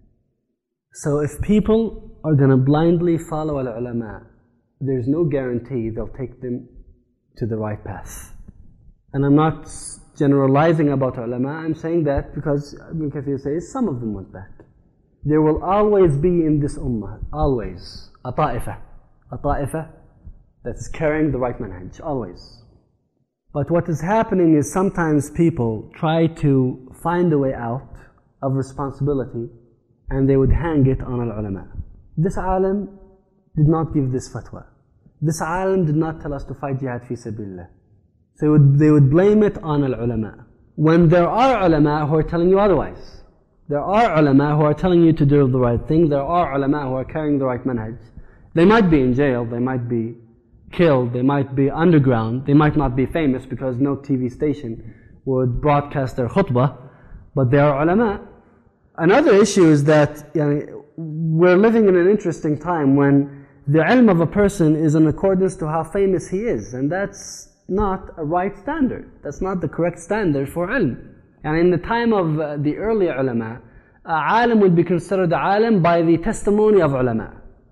So if people are going to blindly follow al-ulama, there's no guarantee they'll take them to the right path. And I'm not generalizing about ulama, I'm saying that because Ibn Kathir says some of them went back. There will always be in this ummah, always, a ta'ifah that's carrying the right manhaj, always. But what is happening is sometimes people try to find a way out of responsibility and they would hang it on al-ulama. This alim did not give this fatwa. This alim did not tell us to fight jihad fi sabilillah. So they would blame it on al-ulama. When there are ulama who are telling you otherwise. There are ulama who are telling you to do the right thing. There are ulama who are carrying the right manhaj. They might be in jail, they might be killed, they might be underground, they might not be famous because no TV station would broadcast their khutbah, but they are ulama. Another issue is that we're living in an interesting time when the ilm of a person is in accordance to how famous he is, and that's not a right standard. That's not the correct standard for ilm. And in the time of the early ulama, alim would be considered a alim by the testimony of ulama.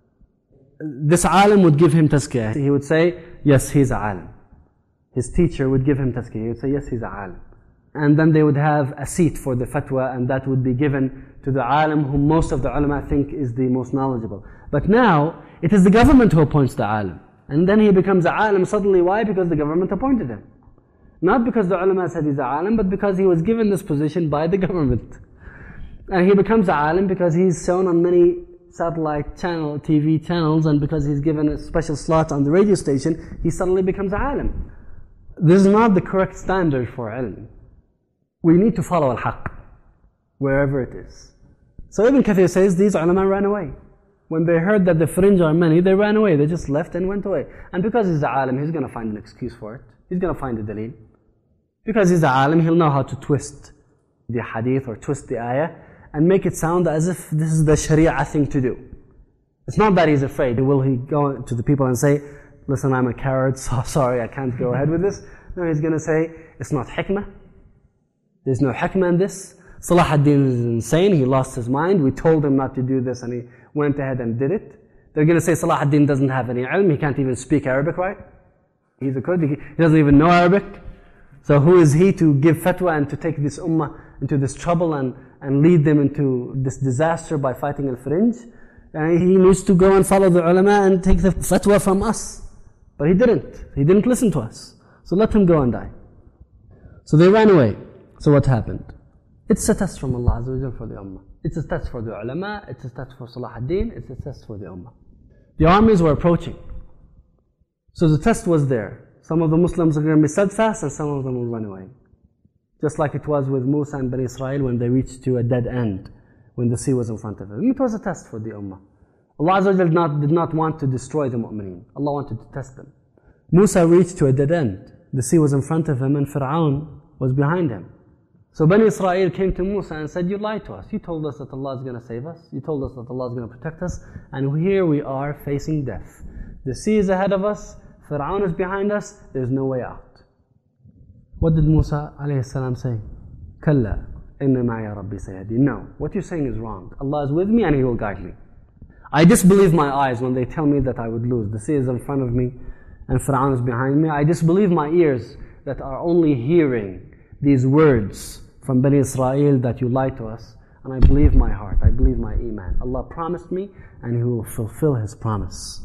This alim would give him tazkiyah. He would say, yes, he's a alim. His teacher would give him tazkiyah. He would say, yes, he's a alim. And then they would have a seat for the fatwa, and that would be given to the alim whom most of the ulama think is the most knowledgeable. But now, it is the government who appoints the alim. And then he becomes a alim suddenly. Why? Because the government appointed him. Not because the ulama said he's a alim, but because he was given this position by the government. And he becomes a alim because he's shown on many satellite channel, TV channels, and because he's given a special slot on the radio station, he suddenly becomes a alim. This is not the correct standard for ilm. We need to follow al-haqq, wherever it is. So Ibn Kathir says, these ulama ran away. When they heard that the fringe are many, they ran away. They just left and went away. And because he's a alim, he's going to find an excuse for it. He's going to find a dalil. Because he's a alim, he'll know how to twist the hadith or twist the ayah and make it sound as if this is the sharia thing to do. It's not that he's afraid. Will he go to the people and say, listen, I'm a coward, so sorry, I can't go ahead with this? No, he's going to say, it's not hikmah. There's no hikmah in this. Salah ad-Din is insane. He lost his mind. We told him not to do this and he went ahead and did it. They're going to say Salah ad-Din doesn't have any ilm. He can't even speak Arabic, right? He's a Kurd. He doesn't even know Arabic. So who is he to give fatwa and to take this ummah into this trouble and lead them into this disaster by fighting al-Frinj? He needs to go and follow the ulama and take the fatwa from us. But he didn't. He didn't listen to us. So let him go and die. So they ran away. So what happened? It's a test from Allah Azza wa Jal for the ummah. It's a test for the ulama. It's a test for Salah ad-Din. It's a test for the ummah. The armies were approaching. So the test was there. Some of the Muslims are going to be steadfast and some of them will run away. Just like it was with Musa and Bani Israel when they reached to a dead end, when the sea was in front of them. It was a test for the Ummah. Allah Azza wa Jal did not want to destroy the mu'mineen. Allah wanted to test them. Musa reached to a dead end. The sea was in front of him and Fir'aun was behind him. So Bani Israel came to Musa and said, you lied to us. You told us that Allah is going to save us. You told us that Allah is going to protect us. And here we are facing death. The sea is ahead of us. Fir'aun is behind us. There's no way out. What did Musa alayhi salam say? Kalla, inna ma'iya rabbi sayhadin. No, what you're saying is wrong. Allah is with me and He will guide me. I disbelieve my eyes when they tell me that I would lose. The sea is in front of me and Fir'aun is behind me. I disbelieve my ears that are only hearing these words from Bani Israel that you lied to us. And I believe my heart, I believe my iman. Allah promised me and He will fulfill His promise.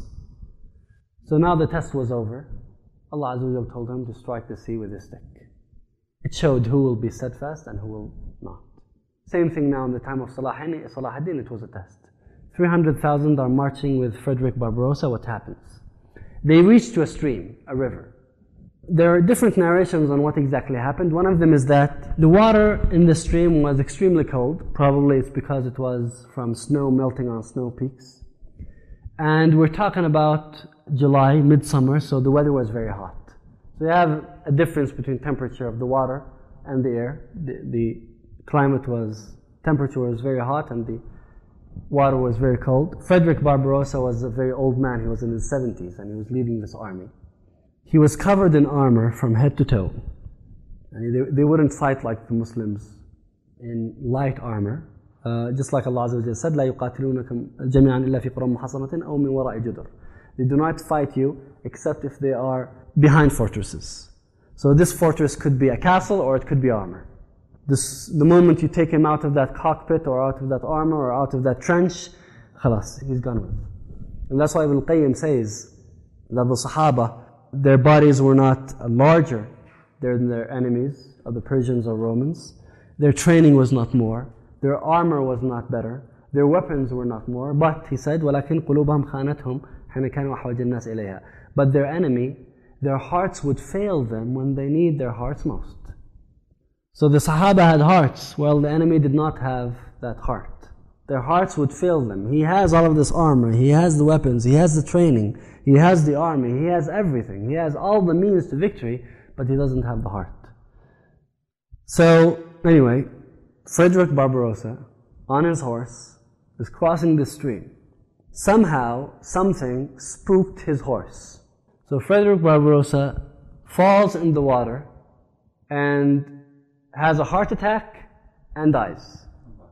So now the test was over. Allah Azza wa Jal told him to strike the sea with his stick. It showed who will be steadfast and who will not. Same thing now in the time of Salah ad-Din, it was a test. 300,000 are marching with Frederick Barbarossa. What happens? They reach to a stream, a river. There are different narrations on what exactly happened. One of them is that the water in the stream was extremely cold. Probably it's because it was from snow melting on snow peaks. And we're talking about July, midsummer, so the weather was very hot. So you have a difference between temperature of the water and the air. The climate was, temperature was very hot and the water was very cold. Frederick Barbarossa was a very old man. He was in his 70s and he was leading this army. He was covered in armor from head to toe. And they wouldn't fight like the Muslims in light armor. Just like Allah Azza wa Jalla said, لا يقاتلونكم جميعا إلا في قرى محصنة أو من وراء جدر. They do not fight you except if they are behind fortresses. So this fortress could be a castle or it could be armor. The moment you take him out of that cockpit or out of that armor or out of that trench, khalas, he's gone with. And that's why Ibn Qayyim says that the Sahaba, their bodies were not larger than their enemies of the Persians or Romans. Their training was not more. Their armor was not better. Their weapons were not more. But he said, وَلَكِنْ قُلُوبَهُمْ خَانَتْهُمْ حِينَ كَانُوا أَحْوَجَ النَّاسِ إِلَيْهَا. But their enemy, their hearts would fail them when they need their hearts most. So the Sahaba had hearts, while the enemy did not have that heart. Their hearts would fail them. He has all of this armor, he has the weapons, he has the training, he has the army, he has everything. He has all the means to victory, but he doesn't have the heart. So, anyway, Frederick Barbarossa, on his horse, is crossing the stream. Somehow, something spooked his horse. So Frederick Barbarossa falls in the water and has a heart attack and dies.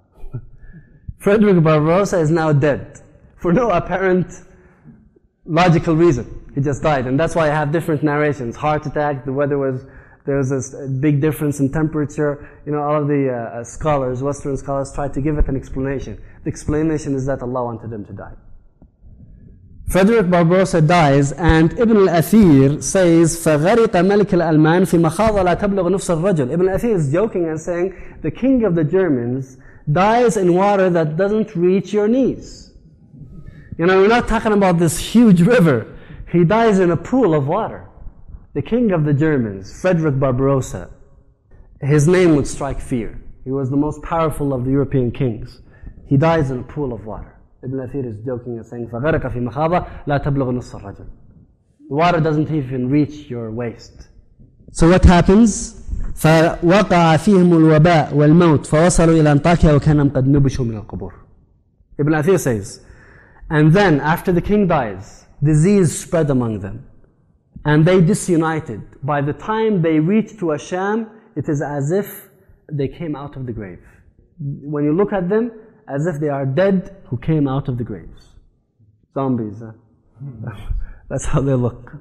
Frederick Barbarossa is now dead for no apparent logical reason. He just died. And that's why I have different narrations. Heart attack, the weather was, there was this big difference in temperature. You know, all of the scholars, Western scholars, tried to give it an explanation. The explanation is that Allah wanted him to die. Frederick Barbarossa dies, and Ibn al-Athir says, فَغَرِقَ مَلِكَ الْأَلْمَانِ فِي مَخَاضَ لَا تَبْلُغ نُفْسَ الرَّجُلِ. Ibn al-Athir is joking and saying, the king of the Germans dies in water that doesn't reach your knees. You know, we're not talking about this huge river. He dies in a pool of water. The king of the Germans, Frederick Barbarossa, his name would strike fear. He was the most powerful of the European kings. He dies in a pool of water. Ibn Athir is joking and saying, فَغَرَقَ فِي مَخَاضَ لَا تَبْلُغُ نُصَّ الرَّجُلِ. The water doesn't even reach your waist. So what happens? فَوَقَعَ فِيهِمُ الْوَبَاءُ وَالْمَوْتِ فَوَصَلُوا إِلَى أَنْطَاكِيَا وَكَانَهُمْ قَدْ نُبِشُوا مِنَ الْقُبُورِ. Ibn Athir says, and then after the king dies, disease spread among them. And they disunited. By the time they reach to Asham, it is as if they came out of the grave. When you look at them, as if they are dead who came out of the graves. Zombies. That's how they look.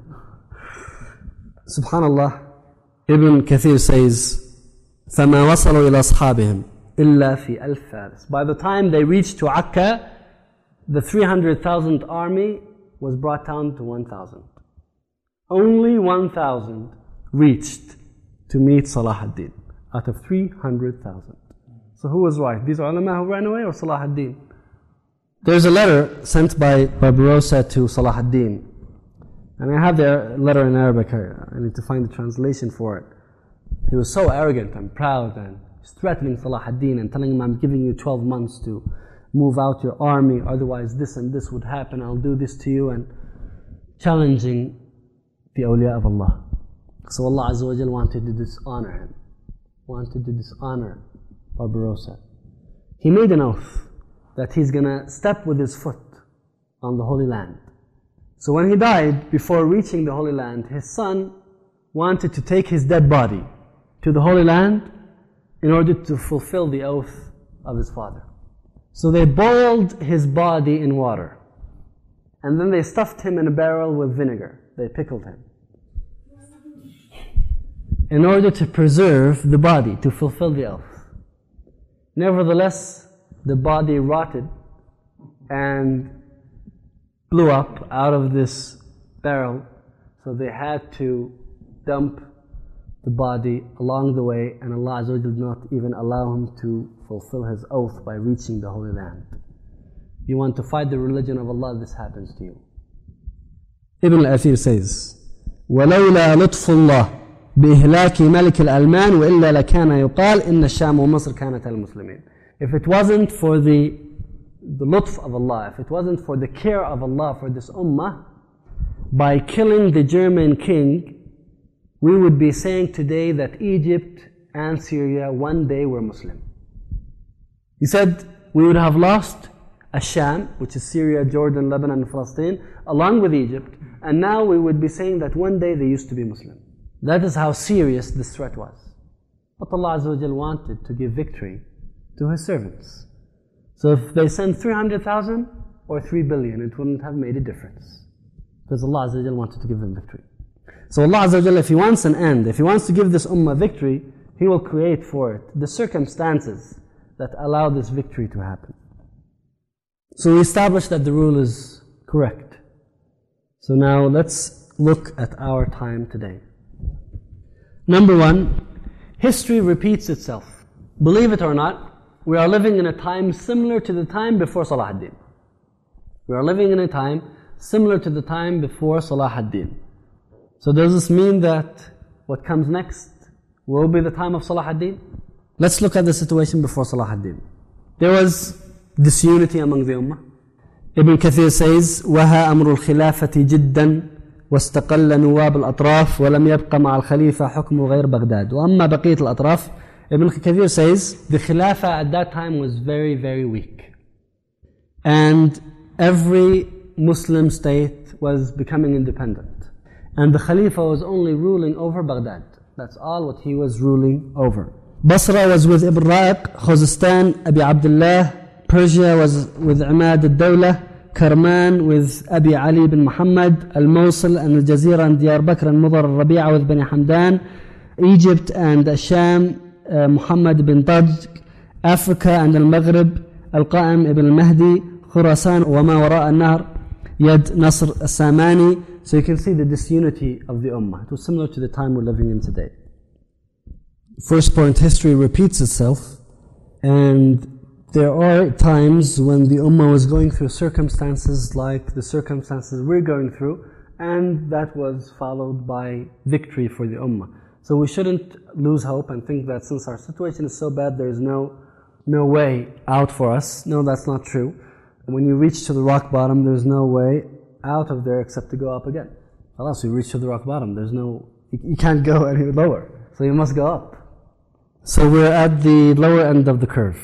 Subhanallah. Ibn Kathir says, فَمَا وَصَلُوا إِلَى أَصْحَابِهِمْ إِلَّا فِي أَلْفِ فَارِسٍ. By the time they reached to Akka, the 300,000 army was brought down to 1,000. Only 1,000 reached to meet Salah ad-Din out of 300,000. So who was right? These ulama who ran away or Salah ad-Din? There's a letter sent by Barbarossa to Salah ad-Din. And I have the letter in Arabic. I need to find the translation for it. He was so arrogant and proud, and he's threatening Salah ad-Din and telling him, I'm giving you 12 months to move out your army, otherwise this and this would happen, I'll do this to you, and challenging the awliya of Allah. So Allah Azza wa Jal wanted to dishonor him, wanted to dishonor Barbarossa. He made an oath that he's going to step with his foot on the Holy Land. So when he died, before reaching the Holy Land, his son wanted to take his dead body to the Holy Land in order to fulfill the oath of his father. So they boiled his body in water, and then they stuffed him in a barrel with vinegar. They pickled him in order to preserve the body, to fulfill the oath. Nevertheless, the body rotted and blew up out of this barrel, so they had to dump the body along the way, and Allah Azza wa Jalla did not even allow him to fulfill his oath by reaching the Holy Land. You want to fight the religion of Allah, this happens to you. Ibn al-Athir says, وَلَوْلَا لُطْفُ اللَّهِ بِإِهْلَاكِ مَلِكِ الْأَلْمَانِ وَإِلَّا لَكَانَ يُقَالْ إِنَّ الشَّامُ وَمَصْرَ كَانَتَ الْمُسْلِمِينَ. If it wasn't for the lutf of Allah, if it wasn't for the care of Allah for this ummah, by killing the German king, we would be saying today that Egypt and Syria one day were Muslim. He said we would have lost Asham, which is Syria, Jordan, Lebanon, and Palestine, along with Egypt, and now we would be saying that one day they used to be Muslim. That is how serious this threat was. But Allah Azza wa Jal wanted to give victory to His servants. So if they sent 300,000 or 3 billion, it wouldn't have made a difference, because Allah Azza wa Jal wanted to give them victory. So Allah Azza wa Jal, if He wants an end, if He wants to give this ummah victory, He will create for it the circumstances that allow this victory to happen. So we established that the rule is correct. So now let's look at our time today. Number one, history repeats itself. Believe it or not, we are living in a time similar to the time before Salah ad-Din. We are living in a time similar to the time before Salah ad-Din. So does this mean that what comes next will be the time of Salah ad-Din? Let's look at the situation before Salah ad-Din. There was disunity among the ummah. Ibn Kathir says, وَهَا أَمْرُ الْخِلَافَةِ جِدًّا واستقل نواب الأطراف ولم يبقى مع الخليفة حكم غير بغداد. وأما بقية الأطراف, Ibn Kathir says, the Khilafah at that time was very, very weak. And every Muslim state was becoming independent. And the Khalifa was only ruling over Baghdad. That's all what he was ruling over. Basra was with Ibn Ra'iq, Khuzestan, Abi Abdullah. Persia was with Imad al-Dawlah. Karman with Abi Ali bin Muhammad. Al-Mosul and Al-Jazira and Diyarbakr and Mudar al-Rabi'a with Bani Hamdan. Egypt and Asham, Muhammad bin Tajq. Africa and Al-Maghrib, Al-Qa'im ibn al-Mahdi. Khurasan wa ma wara al-Nahr, Yad Nasr al-Samani. So you can see the disunity of the ummah. It was similar to the time we're living in today. First point, history repeats itself, and there are times when the ummah was going through circumstances like the circumstances we're going through, and that was followed by victory for the ummah. So we shouldn't lose hope and think that since our situation is so bad, there's no way out for us. No, that's not true. When you reach to the rock bottom, there's no way out of there except to go up again. Unless you reach to the rock bottom, you can't go any lower. So you must go up. So we're at the lower end of the curve.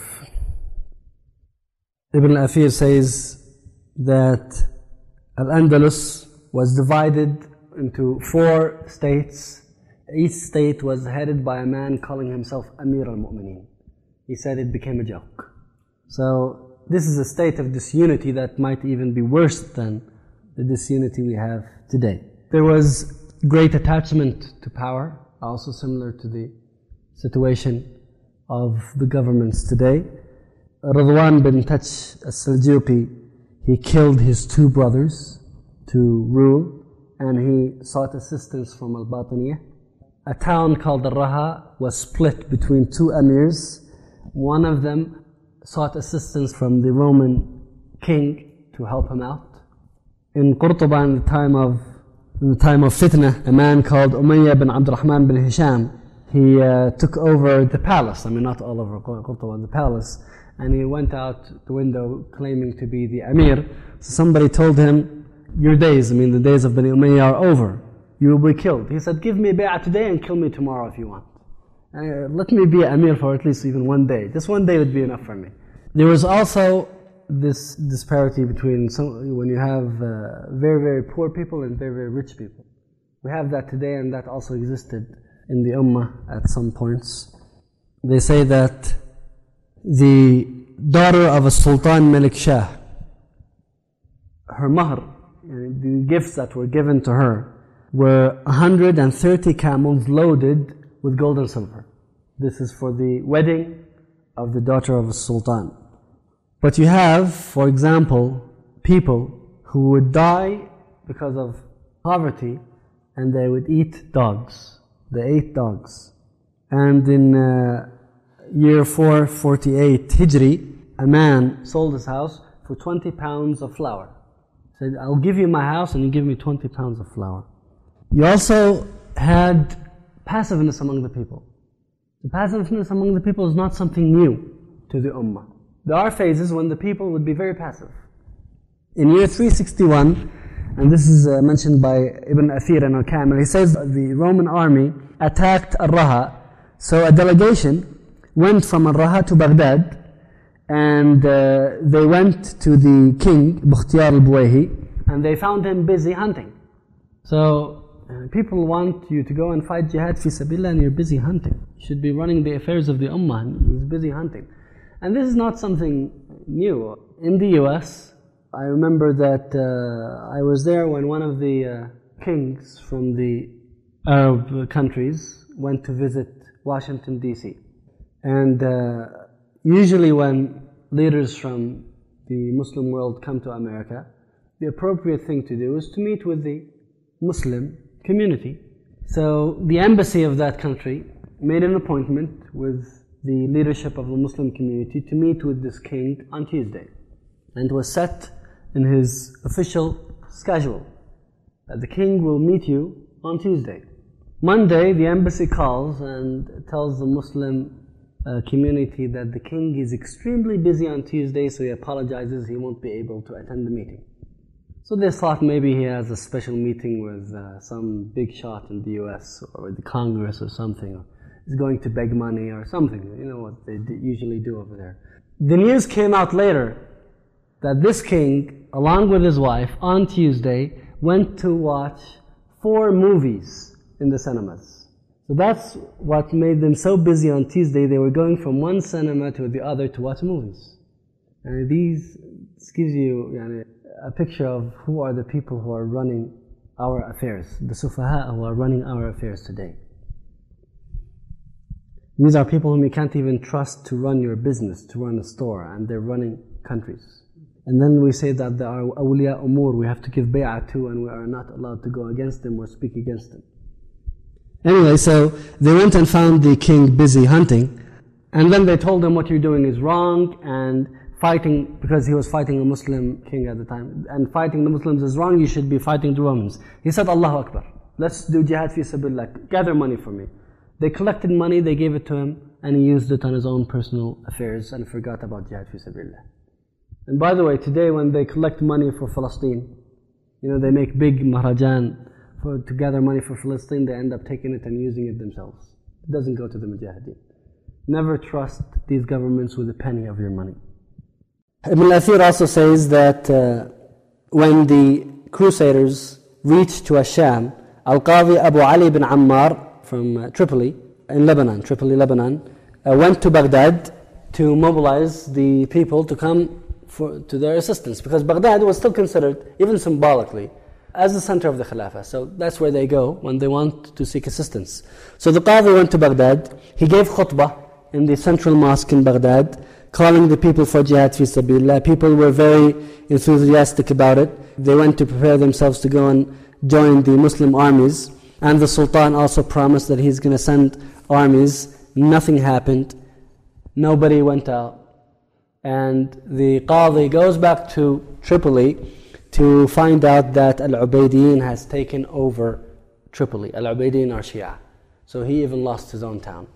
Ibn al-Athir says that Al-Andalus was divided into 4 states. Each state was headed by a man calling himself Amir al-Mu'mineen. He said it became a joke. So this is a state of disunity that might even be worse than the disunity we have today. There was great attachment to power, also similar to the situation of the governments today. Radwan bin Tach al-Seljuqi, he killed his 2 brothers to rule, and he sought assistance from al-Batiniyah. A town called al-Raha was split between 2 emirs. One of them sought assistance from the Roman king to help him out. In Qurtuba, in the time of in the time of fitna, a man called Umayyah bin Abdurrahman bin Hisham, he took over the palace. I mean, not all over Qurtuba, the palace. And he went out the window claiming to be the Amir. So somebody told him, your days, I mean the days of Bani Umayyah are over. You will be killed. He said, give me bay'ah today and kill me tomorrow if you want. Let me be Amir for at least even one day. Just one day would be enough for me. There was also this disparity between when you have very, very poor people and very, very rich people. We have that today, and that also existed in the Ummah at some points. They say that the daughter of a Sultan Malik Shah, her mahr, the gifts that were given to her, were 130 camels loaded with gold and silver. This is for the wedding of the daughter of a sultan. But you have, for example, people who would die because of poverty, and they would eat dogs. They ate dogs. And in year 448 Hijri, a man sold his house for 20 pounds of flour. He said, I'll give you my house and you give me 20 pounds of flour. You also had passiveness among the people. The passiveness among the people is not something new to the Ummah. There are phases when the people would be very passive. In year 361, and this is mentioned by Ibn Athir and Al-Kamil, he says the Roman army attacked Al-Raha. So a delegation went from Al-Raha to Baghdad, and they went to the king, Bukhtiyar al-Buwayhi, and they found him busy hunting. So people want you to go and fight jihad fi sabilillah and you're busy hunting. You should be running the affairs of the ummah, and he's busy hunting. And this is not something new. In the US, I remember that I was there when one of the kings from the Arab countries went to visit Washington, D.C. And usually when leaders from the Muslim world come to America, the appropriate thing to do is to meet with the Muslim community. So the embassy of that country made an appointment with the leadership of the Muslim community to meet with this king on Tuesday. And it was set in his official schedule that the king will meet you on Tuesday. Monday, the embassy calls and tells the Muslim community that the king is extremely busy on Tuesday, so he apologizes, he won't be able to attend the meeting. So they thought maybe he has a special meeting with some big shot in the US or with the Congress or something, or he's going to beg money or something, you know what they usually do over there. The news came out later that this king, along with his wife, on Tuesday, went to watch 4 movies in the cinemas. So that's what made them so busy on Tuesday. They were going from one cinema to the other to watch movies. And this gives you a picture of who are the people who are running our affairs, the sufaha who are running our affairs today. These are people whom you can't even trust to run your business, to run a store, and they're running countries. And then we say that there are awliya umur, we have to give bay'ah to, and we are not allowed to go against them or speak against them. Anyway, so they went and found the king busy hunting, and then they told him what you're doing is wrong, and fighting, because he was fighting a Muslim king at the time, and fighting the Muslims is wrong, you should be fighting the Romans. He said, Allahu Akbar, let's do jihad fi sabilillah, gather money for me. They collected money, they gave it to him, and he used it on his own personal affairs and forgot about jihad fi sabilillah. And by the way, today when they collect money for Palestine, they make big mahrajan to gather money for Palestine, they end up taking it and using it themselves. It doesn't go to the mujahideen. Never trust these governments with a penny of your money. Ibn al-Athir also says that when the Crusaders reached to Asham, Al-Qadi Abu Ali bin Ammar from Tripoli, in Lebanon, went to Baghdad to mobilize the people to come to their assistance, because Baghdad was still considered, even symbolically, as the center of the Khilafah. So that's where they go when they want to seek assistance. So the Qadi went to Baghdad, he gave khutbah in the central mosque in Baghdad, calling the people for jihad fi sabilillah. People were very enthusiastic about it. They went to prepare themselves to go and join the Muslim armies. And the Sultan also promised that he's going to send armies. Nothing happened. Nobody went out. And the Qadi goes back to Tripoli to find out that Al-Ubaydiyin has taken over Tripoli. Al-Ubaydiyin are Shia. So he even lost his own town.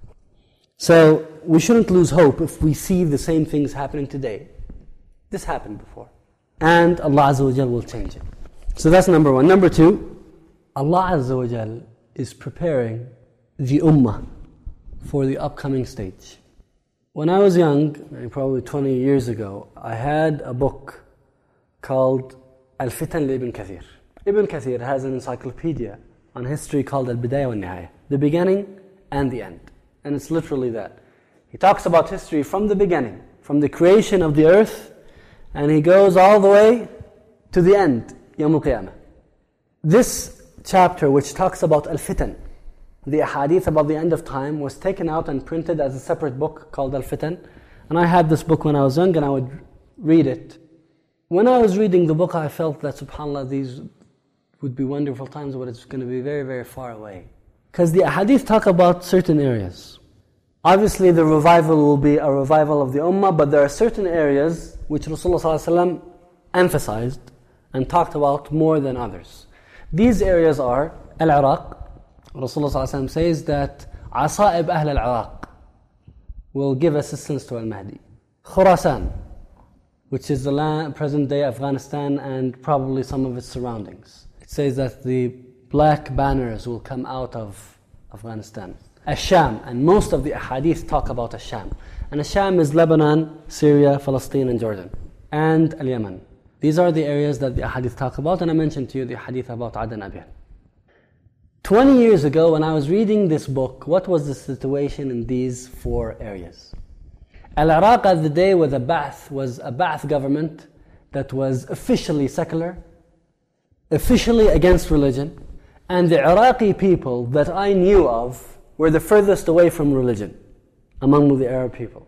So we shouldn't lose hope if we see the same things happening today. This happened before. And Allah Azza wa Jal will change it. So that's number one. Number two, Allah Azza wa Jal is preparing the Ummah for the upcoming stage. When I was young, probably 20 years ago, I had a book called Al-Fitan li-Ibn Kathir. Ibn Kathir has an encyclopedia on history called Al-Bidayah wal-Nihayah, the beginning and the end. And it's literally that. He talks about history from the beginning, from the creation of the earth, and he goes all the way to the end, Yawm al-Qiyamah. This chapter, which talks about Al-Fitan, the ahadith about the end of time, was taken out and printed as a separate book called Al-Fitan. And I had this book when I was young and I would read it. When I was reading the book, I felt that, subhanAllah, these would be wonderful times, but it's going to be very, very far away. Because the ahadith talk about certain areas. Obviously the revival will be a revival of the ummah, but there are certain areas which Rasulullah ﷺ emphasized and talked about more than others. These areas are Al-Iraq. Rasulullah ﷺ says that Asa'ib Ahl al-Iraq will give assistance to Al-Mahdi. Khurasan, which is the land, present-day Afghanistan and probably some of its surroundings. It says that the black banners will come out of Afghanistan. Ash-Sham, and most of the ahadith talk about Ash-Sham. And Ash-Sham is Lebanon, Syria, Palestine and Jordan. And Al-Yaman. These are the areas that the ahadith talk about, and I mentioned to you the hadith about Aden Abyan. 20 years ago when I was reading this book, what was the situation in these four areas? Al-Iraq at the day was a Ba'ath government that was officially secular, officially against religion, and the Iraqi people that I knew of were the furthest away from religion among the Arab people.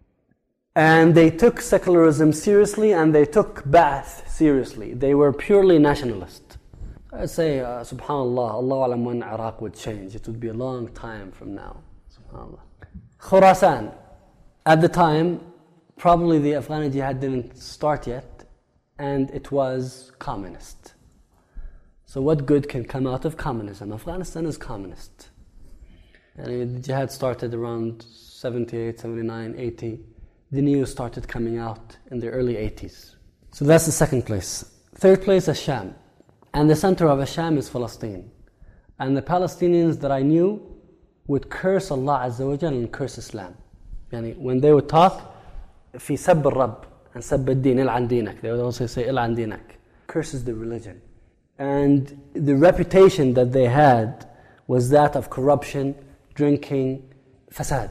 And they took secularism seriously and they took Ba'ath seriously. They were purely nationalist. I'd say, subhanAllah, Allah alam when Iraq would change. It would be a long time from now, subhanAllah. Khurasan, at the time, probably the Afghani Jihad didn't start yet, and it was communist. So what good can come out of communism? Afghanistan is communist. And the Jihad started around 78, 79, 80. The news started coming out in the early 80s. So that's the second place. Third place is Sham. And the center of Sham is Palestine. And the Palestinians that I knew would curse Allah Azza wa Jal and curse Islam. When they would talk, في سب الرب and سب الدين إلعن دينك. They would also say إلعن دينك. Curses the religion. And the reputation that they had was that of corruption, drinking, fasad.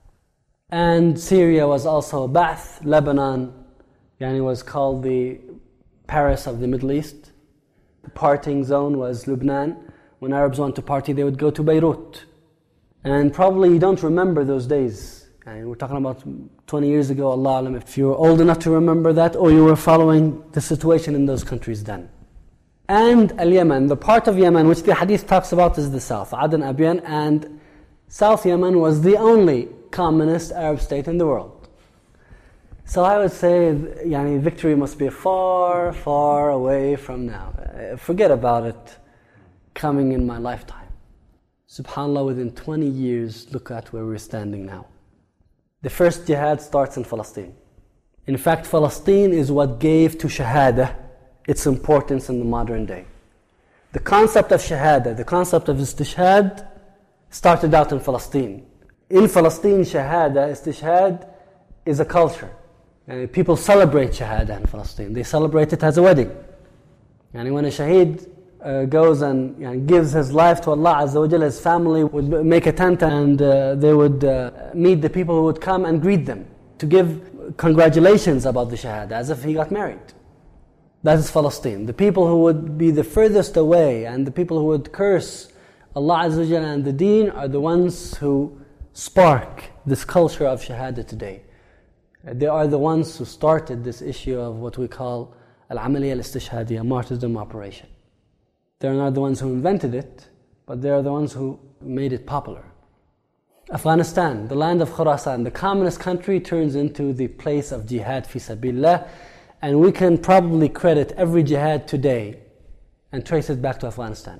And Syria was also Ba'ath. Lebanon was called the Paris of the Middle East. The partying zone was Lebanon. When Arabs want to party, they would go to Beirut. And probably you don't remember those days. We're talking about 20 years ago, Allah alam, if you were old enough to remember that, or you were following the situation in those countries then. And Al-Yaman, the part of Yemen which the hadith talks about is the south, Aden Abyan, and South Yemen was the only communist Arab state in the world. So I would say, victory must be far, far away from now. Forget about it coming in my lifetime. SubhanAllah, within 20 years, look at where we're standing now. The first jihad starts in Palestine. In fact, Palestine is what gave to Shahada its importance in the modern day. The concept of Shahada, the concept of Istishhad, started out in Palestine. In Palestine, Shahada, Istishhad, is a culture. And people celebrate Shahada in Palestine. They celebrate it as a wedding. And when a Shaheed goes and gives his life to Allah Azza wa Jalla, his family would make a tent and they would meet the people who would come and greet them to give congratulations about the Shahada as if he got married. That is Palestine. The people who would be the furthest away and the people who would curse Allah Azza wa Jalla and the Deen are the ones who spark this culture of Shahada today. They are the ones who started this issue of what we call Al-Amaliyya Al-Istishhadiyya, martyrdom operation. They're not the ones who invented it, but they are the ones who made it popular. Afghanistan, the land of Khurasan, the communist country, turns into the place of jihad fi sabilillah, And we can probably credit every jihad today and trace it back to Afghanistan.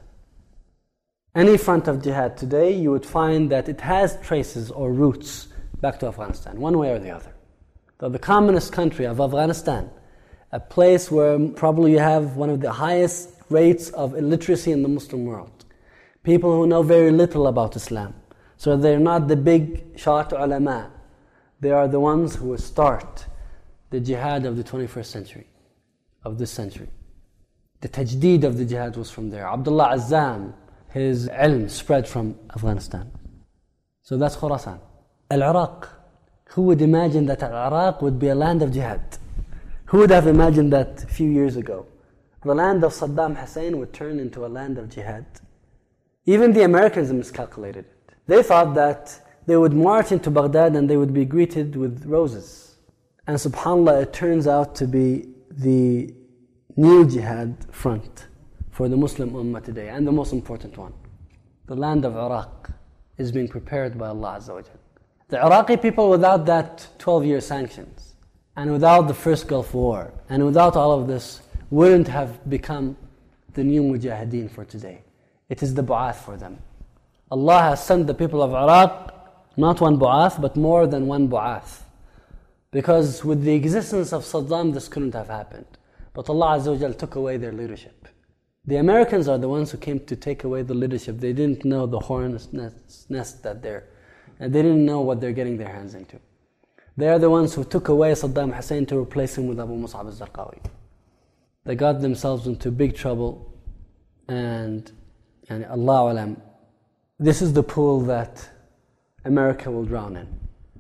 Any front of jihad today, you would find that it has traces or roots back to Afghanistan, one way or the other. So the communist country of Afghanistan, a place where probably you have one of the highest rates of illiteracy in the Muslim world. People who know very little about Islam. So they're not the big shot ulama. They are the ones who start the jihad of the 21st century, of this century. The tajdeed of the jihad was from there. Abdullah Azzam, his ilm spread from Afghanistan. So that's Khurasan. Al-Iraq. Who would imagine that Al-Iraq would be a land of jihad? Who would have imagined that a few years ago? The land of Saddam Hussein would turn into a land of jihad. Even the Americans miscalculated it. They thought that they would march into Baghdad and they would be greeted with roses. And subhanAllah, it turns out to be the new jihad front for the Muslim Ummah today, and the most important one. The land of Iraq is being prepared by Allah Azza wa Jal. The Iraqi people, without that 12-year sanctions, and without the first Gulf War, and without all of this, wouldn't have become the new mujahideen for today. It is the bu'ath for them. Allah has sent the people of Iraq not one bu'ath, but more than one bu'ath. Because with the existence of Saddam, this couldn't have happened. But Allah Azza wa Jal took away their leadership. The Americans are the ones who came to take away the leadership. They didn't know the hornet's nest that they're, and they didn't know what they're getting their hands into. They are the ones who took away Saddam Hussein to replace him with Abu Mus'ab al-Zarqawi. They got themselves into big trouble, and Allah alam, this is the pool that America will drown in.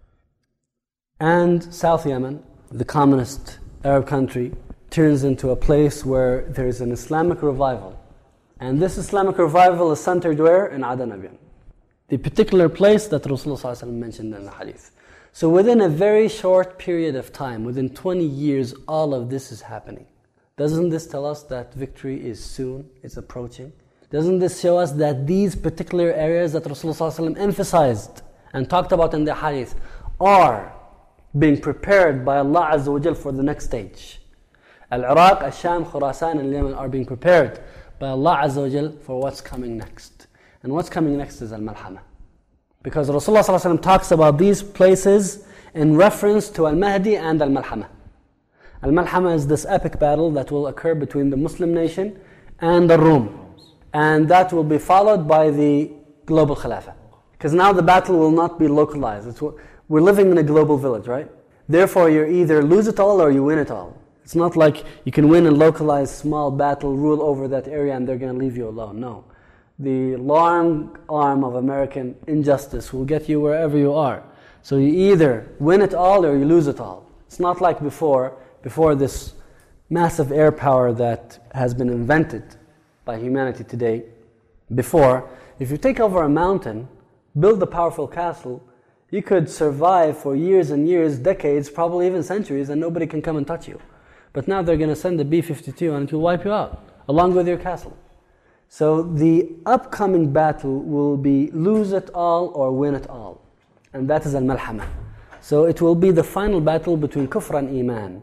And South Yemen, the communist Arab country, turns into a place where there is an Islamic revival. And this Islamic revival is centered where? In Aden, the particular place that Rasulullah ﷺ mentioned in the hadith. So within a very short period of time, within 20 years, all of this is happening. Doesn't this tell us that victory is soon, it's approaching? Doesn't this show us that these particular areas that Rasulullah ﷺ emphasized and talked about in the hadith are being prepared by Allah Azza wa Jal for the next stage? Al-Iraq, Al-Sham, Khurasan and Yemen are being prepared by Allah Azza wa Jal for what's coming next. And what's coming next is Al-Malhama. Because Rasulullah ﷺ talks about these places in reference to Al-Mahdi and Al-Malhama. Al-Malhama is this epic battle that will occur between the Muslim nation and the Rum. And that will be followed by the global Khilafah. Because now the battle will not be localized. We're living in a global village, right? Therefore, you either lose it all or you win it all. It's not like you can win a localized small battle, rule over that area, and they're going to leave you alone. No. The long arm of American injustice will get you wherever you are. So you either win it all or you lose it all. It's not like before this massive air power that has been invented by humanity today. Before, if you take over a mountain, build a powerful castle, you could survive for years and years, decades, probably even centuries, and nobody can come and touch you. But now they're going to send the B-52 and it will wipe you out, along with your castle. So the upcoming battle will be lose it all or win it all. And that is Al-Malhama. So it will be the final battle between Kufr and Iman.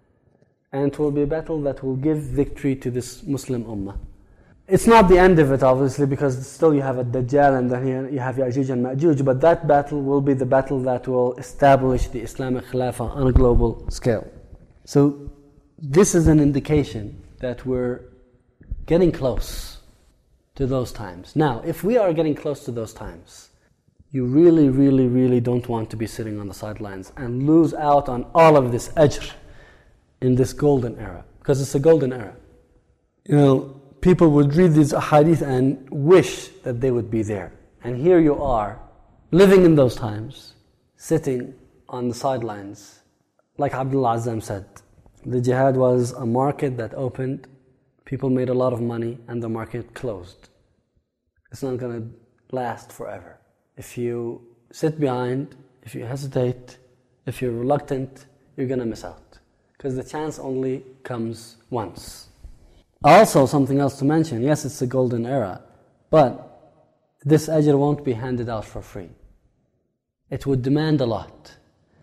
And it will be a battle that will give victory to this Muslim Ummah. It's not the end of it, obviously, because still you have a Dajjal and then you have Ya'juj and Ma'juj, but that battle will be the battle that will establish the Islamic Khilafah on a global scale. So this is an indication that we're getting close to those times. Now, if we are getting close to those times, you really, really, really don't want to be sitting on the sidelines and lose out on all of this ajr in this golden era, because it's a golden era. You know, people would read these ahadith and wish that they would be there. And here you are, living in those times, sitting on the sidelines. Like Abdullah Azzam said, the jihad was a market that opened, people made a lot of money, and the market closed. It's not going to last forever. If you sit behind, if you hesitate, if you're reluctant, you're going to miss out. Because the chance only comes once. Also, something else to mention, yes, it's a golden era, but this ajr won't be handed out for free. It would demand a lot.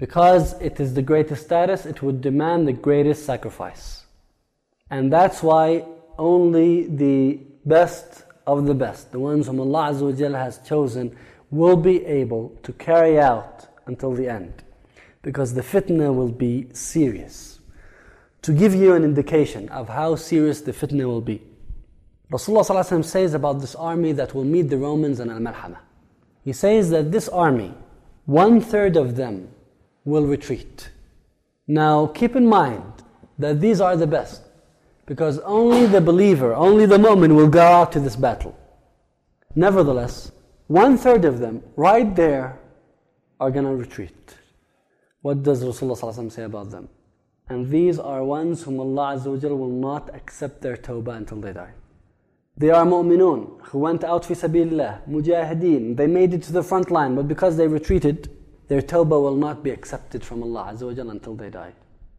Because it is the greatest status, it would demand the greatest sacrifice. And that's why only the best of the best, the ones whom Allah Azza wa Jal has chosen, will be able to carry out until the end. Because the fitna will be serious. To give you an indication of how serious the fitna will be, Rasulullah ﷺ says about this army that will meet the Romans in Al-Malhama. He says that this army, 1/3 of them will retreat. Now keep in mind that these are the best, because only the believer, only the mu'min will go out to this battle. Nevertheless, 1/3 of them right there are going to retreat. What does Rasulullah ﷺ say about them? And these are ones whom Allah Azza wa Jal will not accept their tawbah until they die. They are mu'minun who went out fi sabilillah, mujahideen. They made it to the front line, but because they retreated, their tawbah will not be accepted from Allah Azza wa Jal until they die.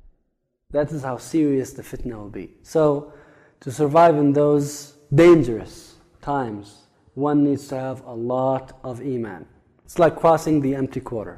That is how serious the fitna will be. So, to survive in those dangerous times, one needs to have a lot of iman. It's like crossing the empty quarter.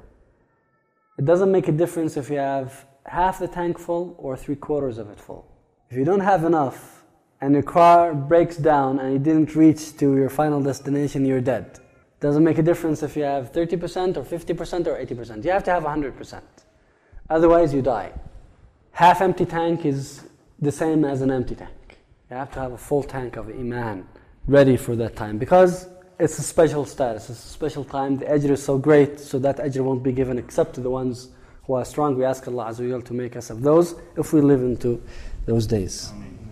It doesn't make a difference if you have half the tank full or 3/4 of it full. If you don't have enough and your car breaks down and you didn't reach to your final destination, you're dead. It doesn't make a difference if you have 30% or 50% or 80%. You have to have 100%. Otherwise you die. Half empty tank is the same as an empty tank. You have to have a full tank of iman ready for that time, because it's a special status, it's a special time. The ajr is so great, so that ajr won't be given except to the ones who are strong. We ask Allah Azza wa Jal to make us of those if we live into those days.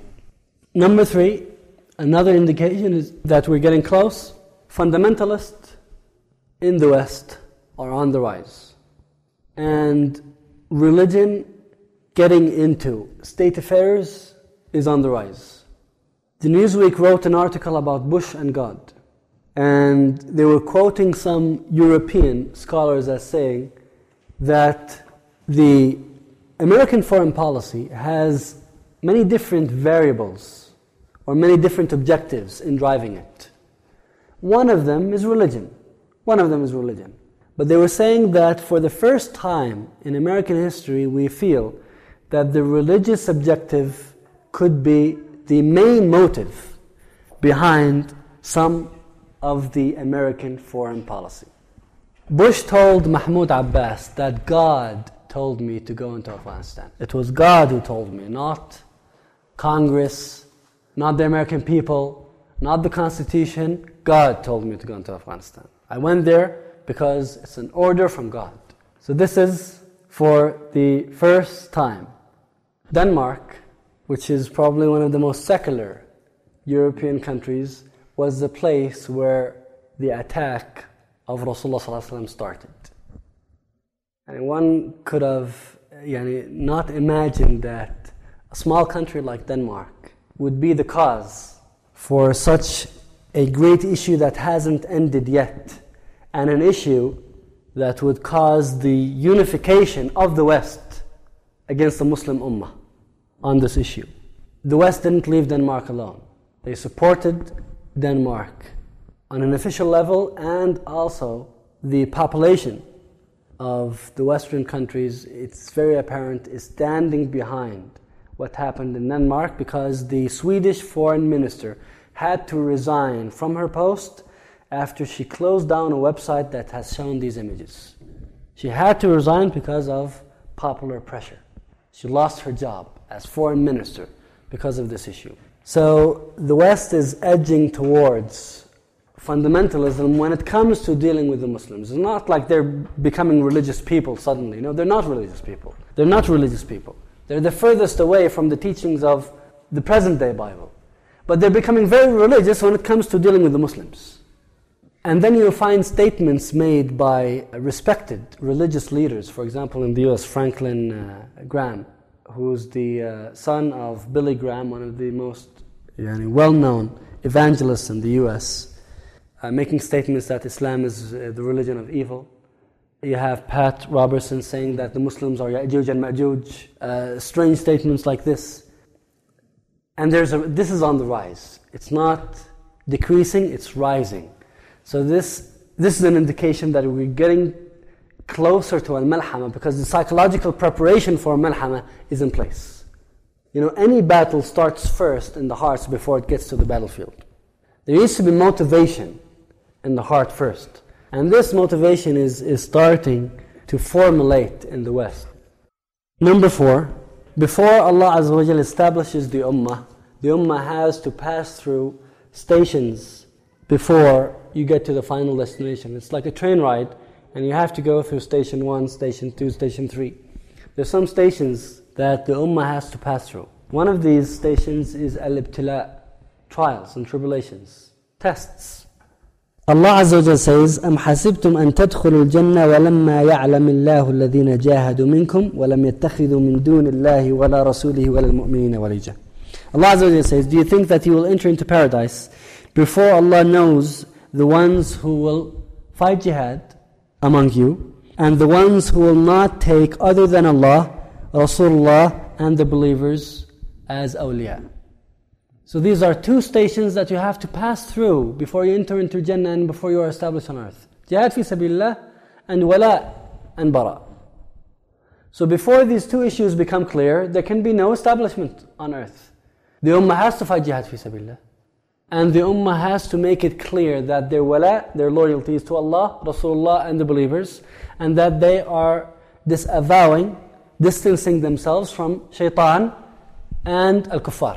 Number 3, another indication is that we're getting close. Fundamentalists in the West are on the rise. And religion getting into state affairs is on the rise. The Newsweek wrote an article about Bush and God. And they were quoting some European scholars as saying that the American foreign policy has many different variables or many different objectives in driving it. One of them is religion. But they were saying that for the first time in American history, we feel that the religious objective could be the main motive behind some of the American foreign policy. Bush told Mahmoud Abbas that God told me to go into Afghanistan. It was God who told me, not Congress, not the American people, not the Constitution. God told me to go into Afghanistan. I went there because it's an order from God. So this is for the first time. Denmark, which is probably one of the most secular European countries, was the place where the attack of Rasulullah ﷺ started. And one could have not imagined that a small country like Denmark would be the cause for such a great issue that hasn't ended yet, and an issue that would cause the unification of the West against the Muslim Ummah on this issue. The West didn't leave Denmark alone. They supported Denmark on an official level, and also the population of the Western countries, it's very apparent, is standing behind what happened in Denmark, because the Swedish foreign minister had to resign from her post after she closed down a website that has shown these images. She had to resign because of popular pressure. She lost her job as foreign minister because of this issue. So the West is edging towards fundamentalism when it comes to dealing with the Muslims. It's not like they're becoming religious people suddenly. No, they're not religious people. They're the furthest away from the teachings of the present day Bible. But they're becoming very religious when it comes to dealing with the Muslims. And then you'll find statements made by respected religious leaders. For example, in the US, Franklin Graham, who's the son of Billy Graham, one of the most well-known evangelists in the US, making statements that Islam is the religion of evil. You have Pat Robertson saying that the Muslims are Ya'juj and Ma'juj, strange statements like this. And this is on the rise. It's not decreasing, it's rising. So this is an indication that we're getting closer to al-malhama because the psychological preparation for malhama is in place. Any battle starts first in the hearts before it gets to the battlefield. There needs to be motivation in the heart first. And this motivation is starting to formulate in the West. Number 4, before Allah Azza wa Jal establishes the ummah has to pass through stations before you get to the final destination. It's like a train ride, and you have to go through station 1, station 2, station 3. There's some stations that the ummah has to pass through. One of these stations is al-ibtila, trials and tribulations, tests. Allah Azza wa Jal says, أَمْ حَسِبْتُمْ أَن تَدْخُلُوا الْجَنَّةَ وَلَمَّا يَعْلَمِ اللَّهُ الَّذِينَ جَاهَدُوا مِنْكُمْ وَلَمْ يَتَّخِذُوا مِنْ دُونِ اللَّهِ وَلَا رَسُولِهِ وَلَا الْمُؤْمِنِينَ وَلِيجًا. Allah Azza wa Jal says, do you think that you will enter into paradise before Allah knows the ones who will fight jihad among you and the ones who will not take other than Allah, Rasulullah and the believers as awliya? So these are 2 stations that you have to pass through before you enter into Jannah and before you are established on earth. Jihad fi sabilillah and wala and bara. So before these 2 issues become clear, there can be no establishment on earth. The ummah has to fight jihad fi sabilillah. And the ummah has to make it clear that their wala, their loyalty is to Allah, Rasulullah and the believers, and that they are disavowing, distancing themselves from shaitan and al-kuffar.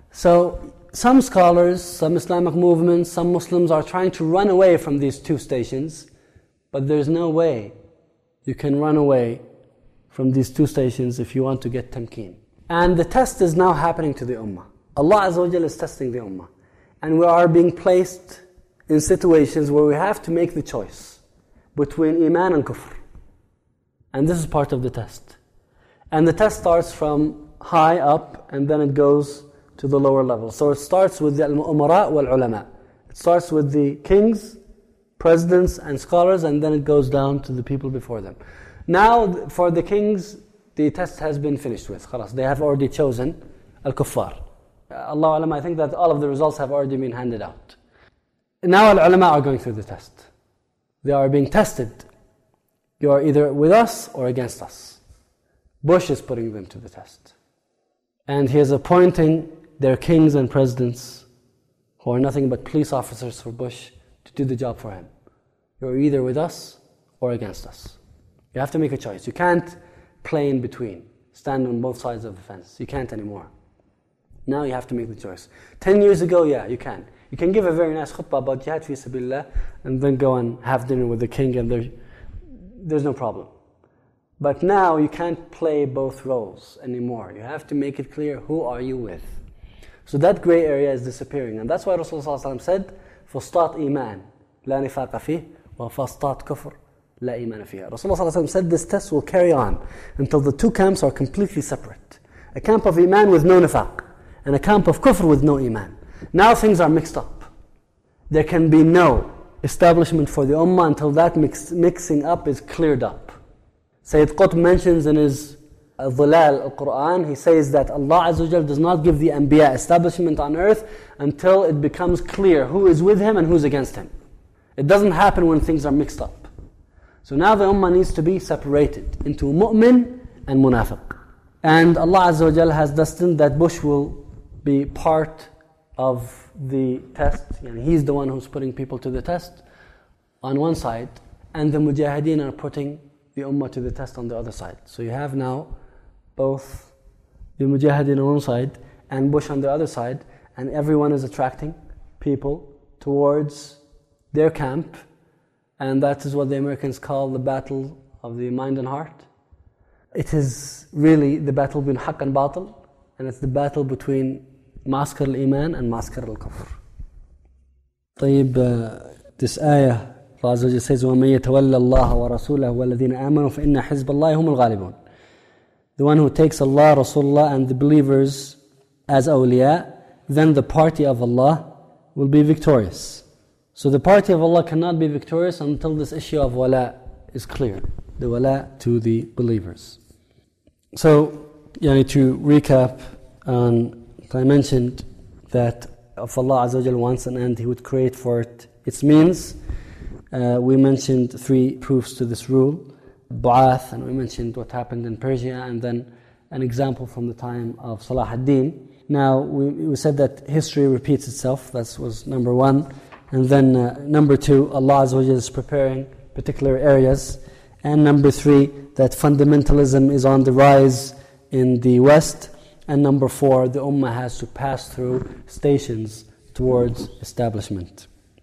So some scholars, some Islamic movements, some Muslims are trying to run away from these 2 stations, but there's no way you can run away from these 2 stations if you want to get tamkeen. And the test is now happening to the ummah. Allah Azza wa Jal is testing the ummah. And we are being placed in situations where we have to make the choice between iman and kufr. And this is part of the test. And the test starts from high up and then it goes to the lower level. So it starts with the al-umara wal-ulama. It starts with the kings, presidents and scholars, and then it goes down to the people before them. Now for the kings, the test has been finished with. Khalas, they have already chosen al-kuffar. Allah Alam, I think that all of the results have already been handed out. Now al-ulama are going through the test. They are being tested. You are either with us or against us. Bush is putting them to the test. And he is appointing their kings and presidents, who are nothing but police officers for Bush, to do the job for him. You're either with us or against us. You have to make a choice. You can't play in between, stand on both sides of the fence. You can't anymore. Now you have to make the choice. 10 years ago, yeah, you can. You can give a very nice khutbah about jihad fi sabilillah and then go and have dinner with the king and there's no problem. But now you can't play both roles anymore. You have to make it clear, who are you with? So that gray area is disappearing. And that's why Rasulullah said, فَسْطَاط إِيمَان لَا نِفَاقَ فِيهِ وَفَسْطَاط كُفْرٍ لَا إِيمَانَ فِيهَا. Rasulullah said this test will carry on until the 2 camps are completely separate. A camp of iman with no nifaq, and a camp of kufr with no iman. Now things are mixed up. There can be no establishment for the ummah until that mixing up is cleared up. Sayyid Qutb mentions in his Dhilal al-Quran, he says that Allah Azza wa Jal does not give the Anbiya establishment on earth until it becomes clear who is with him and who is against him. It doesn't happen when things are mixed up. So now the ummah needs to be separated into mu'min and munafiq. And Allah Azza wa Jal has destined that Bush will be part of the test. And he's the one who's putting people to the test on one side, and the mujahideen are putting the ummah to the test on the other side. So you have now both the mujahideen on one side and Bush on the other side, and everyone is attracting people towards their camp, and that is what the Americans call the battle of the mind and heart. It is really the battle between haqq and batil, and it's the battle between maskar al-iman and maskar al-kufr. This ayah, Allah Azza wa Jalla says, وَمَن يَتَوَلَّ اللَّهَ وَرَسُولَهُ وَالَّذِينَ آمَنُوا فَإِنَّ حِزْبَ اللَّهِ هُمُ الْغَالِبُونَ. The one who takes Allah, Rasulullah and the believers as awliya, then the party of Allah will be victorious. So the party of Allah cannot be victorious until this issue of wala is clear. The wala to the believers. So, to recap, I mentioned that if Allah Azza wa Jalla wants an end, He would create for it its means. We mentioned 3 proofs to this rule. Bu'ath, and we mentioned what happened in Persia, and then an example from the time of Salah ad-Din. Now, we said that history repeats itself. That was number one. And then number two, Allah Azza wa Jalla is preparing particular areas. And number three, that fundamentalism is on the rise in the West. And number four, the Ummah has to pass through stations towards establishment.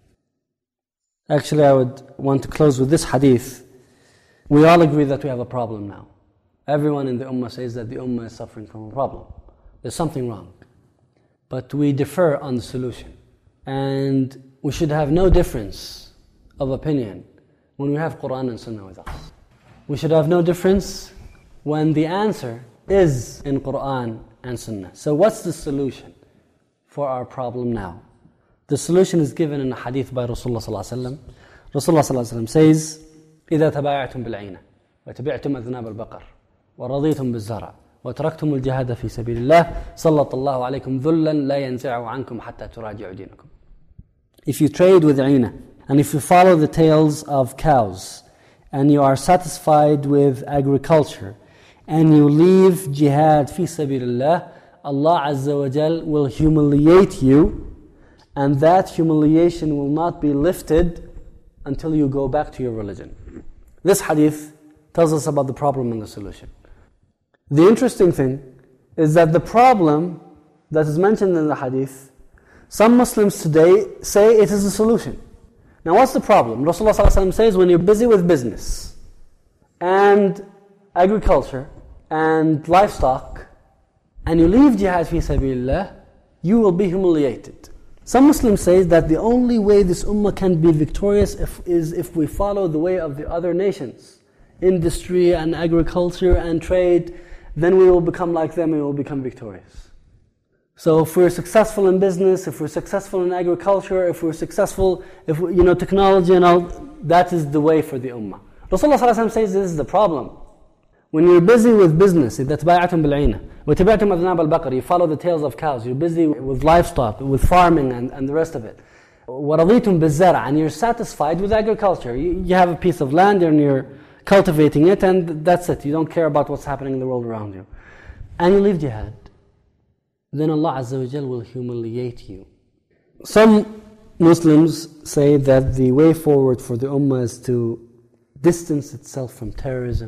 Actually, I would want to close with this hadith. We all agree that we have a problem now. Everyone in the Ummah says that the Ummah is suffering from a problem. There's something wrong. But we differ on the solution. And we should have no difference of opinion when we have Quran and Sunnah with us. We should have no difference when the answer is in Quran and Sunnah. So what's the solution for our problem now? The solution is given in a hadith by Rasulullah sallallahu alaihi wasallam. Rasulullah sallallahu alaihi wasallam says, إذا تبايعتم بالعينة وتبعتم أذناب البقر ورضيتم بالزرع وتركتم الجهاد في سبيل الله سلط الله عليكم ذلا لا ينزعه عنكم حتى تراجعوا دينكم. If you trade with عينة and if you follow the tails of cows and you are satisfied with agriculture and you leave jihad fi sabilillah, Allah Azza wa Jal will humiliate you, and that humiliation will not be lifted until you go back to your religion. This hadith tells us about the problem and the solution. The interesting thing is that the problem that is mentioned in the hadith, some Muslims today say it is a solution. Now what's the problem? Rasulullah ﷺ says when you're busy with business and agriculture and livestock and you leave jihad fi sabilillah, you will be humiliated. Some Muslims say that the only way this ummah can be victorious is if we follow the way of the other nations. Industry and agriculture and trade, then we will become like them and we will become victorious. So if we're successful in business, if we're successful in agriculture, if we're successful, technology and all, that is the way for the ummah. Rasulullah ﷺ says this is the problem. When you're busy with business, إِذَا تَبَايَعْتُمْ بِالْعِينَةِ وَتَبَعْتُمْ أَذْنَابَ الْبَقَرِ, you follow the tails of cows, you're busy with livestock, with farming and the rest of it. وَرَضِيتُمْ بِالزَّرْعِ, and you're satisfied with agriculture. You have a piece of land and you're cultivating it and that's it. You don't care about what's happening in the world around you. And you leave jihad. Then Allah Azza wa Jal will humiliate you. Some Muslims say that the way forward for the ummah is to distance itself from terrorism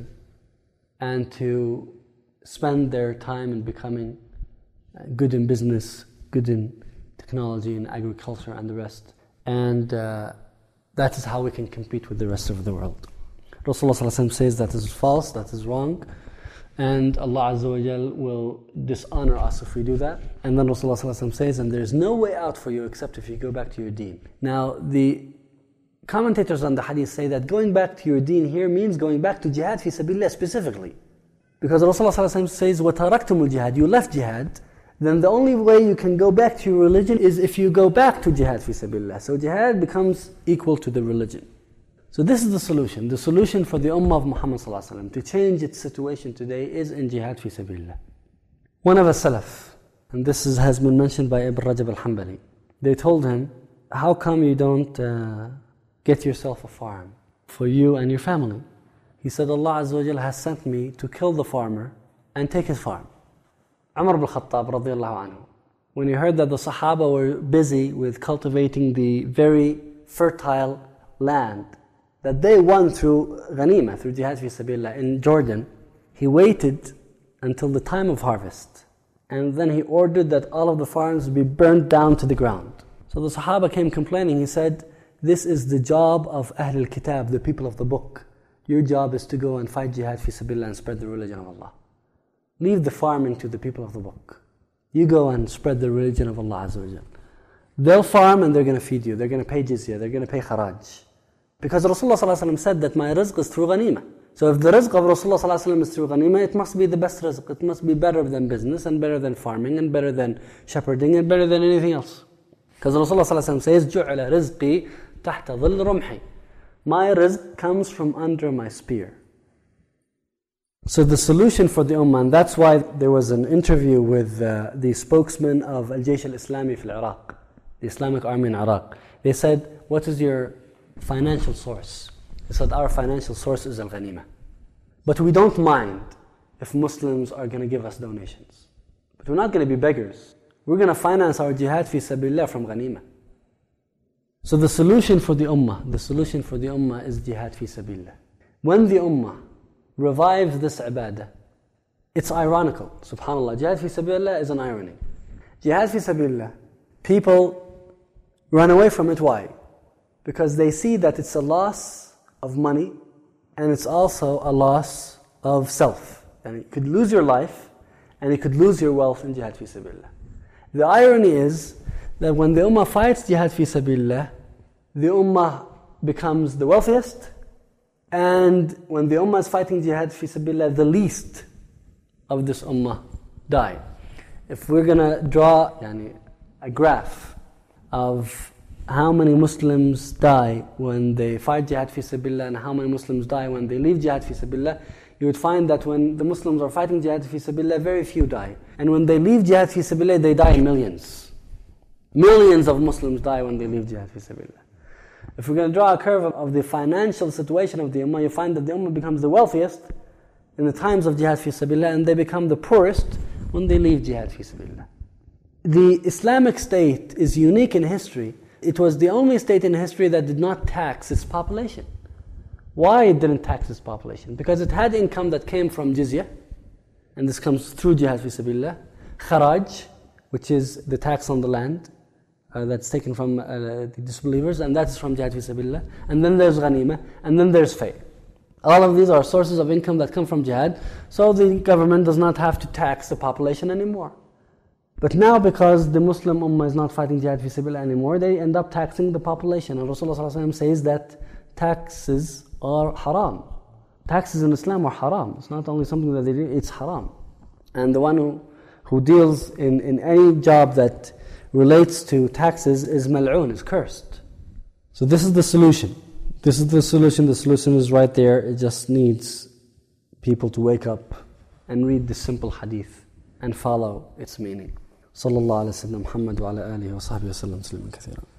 and to spend their time in becoming good in business, good in technology and agriculture and the rest. And that is how we can compete with the rest of the world. Rasulullah ﷺ says that is false, that is wrong, and Allah Azza wa Jal will dishonor us if we do that. And then Rasulullah ﷺ says, and there is no way out for you except if you go back to your deen. Now the commentators on the hadith say that going back to your deen here means going back to jihad fi sabilillah specifically. Because Rasulullah ﷺ says, وَتَرَكْتُمُ الْجِهَادِ, you left jihad, then the only way you can go back to your religion is if you go back to jihad fi sabilillah. So jihad becomes equal to the religion. So this is the solution. The solution for the ummah of Muhammad ﷺ to change its situation today is in jihad fi sabilillah. One of the Salaf, and this has been mentioned by Ibn Rajab al-Hanbali, they told him, how come you don't get yourself a farm for you and your family? He said, Allah Azza wa Jal has sent me to kill the farmer and take his farm. Umar ibn Khattab radiallahu anhu, when he heard that the Sahaba were busy with cultivating the very fertile land that they won through ghanima, through jihad fi sabilillah in Jordan, he waited until the time of harvest. And then he ordered that all of the farms be burnt down to the ground. So the Sahaba came complaining. He said, this is the job of Ahl al-Kitab, the people of the book. Your job is to go and fight jihad fi sabilillah and spread the religion of Allah. Leave the farming to the people of the book. You go and spread the religion of Allah Azza wa Jal. They'll farm and they're going to feed you. They're going to pay jizya. They're going to pay kharaj. Because Rasulullah ﷺ said that my rizq is through ghanima. So if the rizq of Rasulullah ﷺ is through ghanima, it must be the best rizq. It must be better than business and better than farming and better than shepherding and better than anything else. Because Rasulullah ﷺ says, جُعْلَ رِزْقِي تَحْتَ ظِلِّ رُمْحِ. My rizq comes from under my spear. So the solution for the ummah, and that's why there was an interview with the spokesman of Al-Jaysh al-Islami fil Iraq, the Islamic army in Iraq. They said, what is your financial source? He said, our financial source is al-ghanima. But we don't mind if Muslims are going to give us donations. But we're not going to be beggars. We're going to finance our jihad fi sabilillah from ghanimah. So the solution for the ummah is jihad fi sabilillah. When the ummah revives this ibadah, it's ironical. SubhanAllah, jihad fi sabilillah is an irony. Jihad fi sabilillah, people run away from it. Why? Because they see that it's a loss of money and it's also a loss of self. And you could lose your life and you could lose your wealth in jihad fi sabilillah. The irony is that when the ummah fights jihad fi sabilillah, the ummah becomes the wealthiest, and when the ummah is fighting jihad fi sabilillah, the least of this ummah die. If we're going to draw a graph of how many Muslims die when they fight jihad fi sabilillah and how many Muslims die when they leave jihad fi sabilillah, you would find that when the Muslims are fighting jihad fi sabilillah, very few die. And when they leave jihad fi sabilillah, they die in millions. Millions of Muslims die when they leave jihad fi sabilillah. If we're going to draw a curve of the financial situation of the ummah, you find that the ummah becomes the wealthiest in the times of jihad fi sabilillah, and they become the poorest when they leave jihad fi sabilillah. The Islamic State is unique in history. It was the only state in history that did not tax its population. Why it didn't tax its population? Because it had income that came from jizya, and this comes through jihad fi sabilillah. Kharaj, which is the tax on the land, that's taken from the disbelievers, and that's from jihad fi sabilillah. And then there's ghanimah, and then there's fay. All of these are sources of income that come from jihad, so the government does not have to tax the population anymore. But now, because the Muslim ummah is not fighting jihad fi sabilillah anymore, they end up taxing the population. And Rasulullah ﷺ says that taxes are haram. Taxes in Islam are haram. It's not only something that they do, it's haram. And the one who deals in any job that relates to taxes is mal'oon, is cursed. So this is the solution. This is the solution. The solution is right there. It just needs people to wake up and read the simple hadith and follow its meaning. Sallallahu alayhi wa sallam, Muhammad wa ala alihi wa sahbihi wa sallam, tasliman kathira.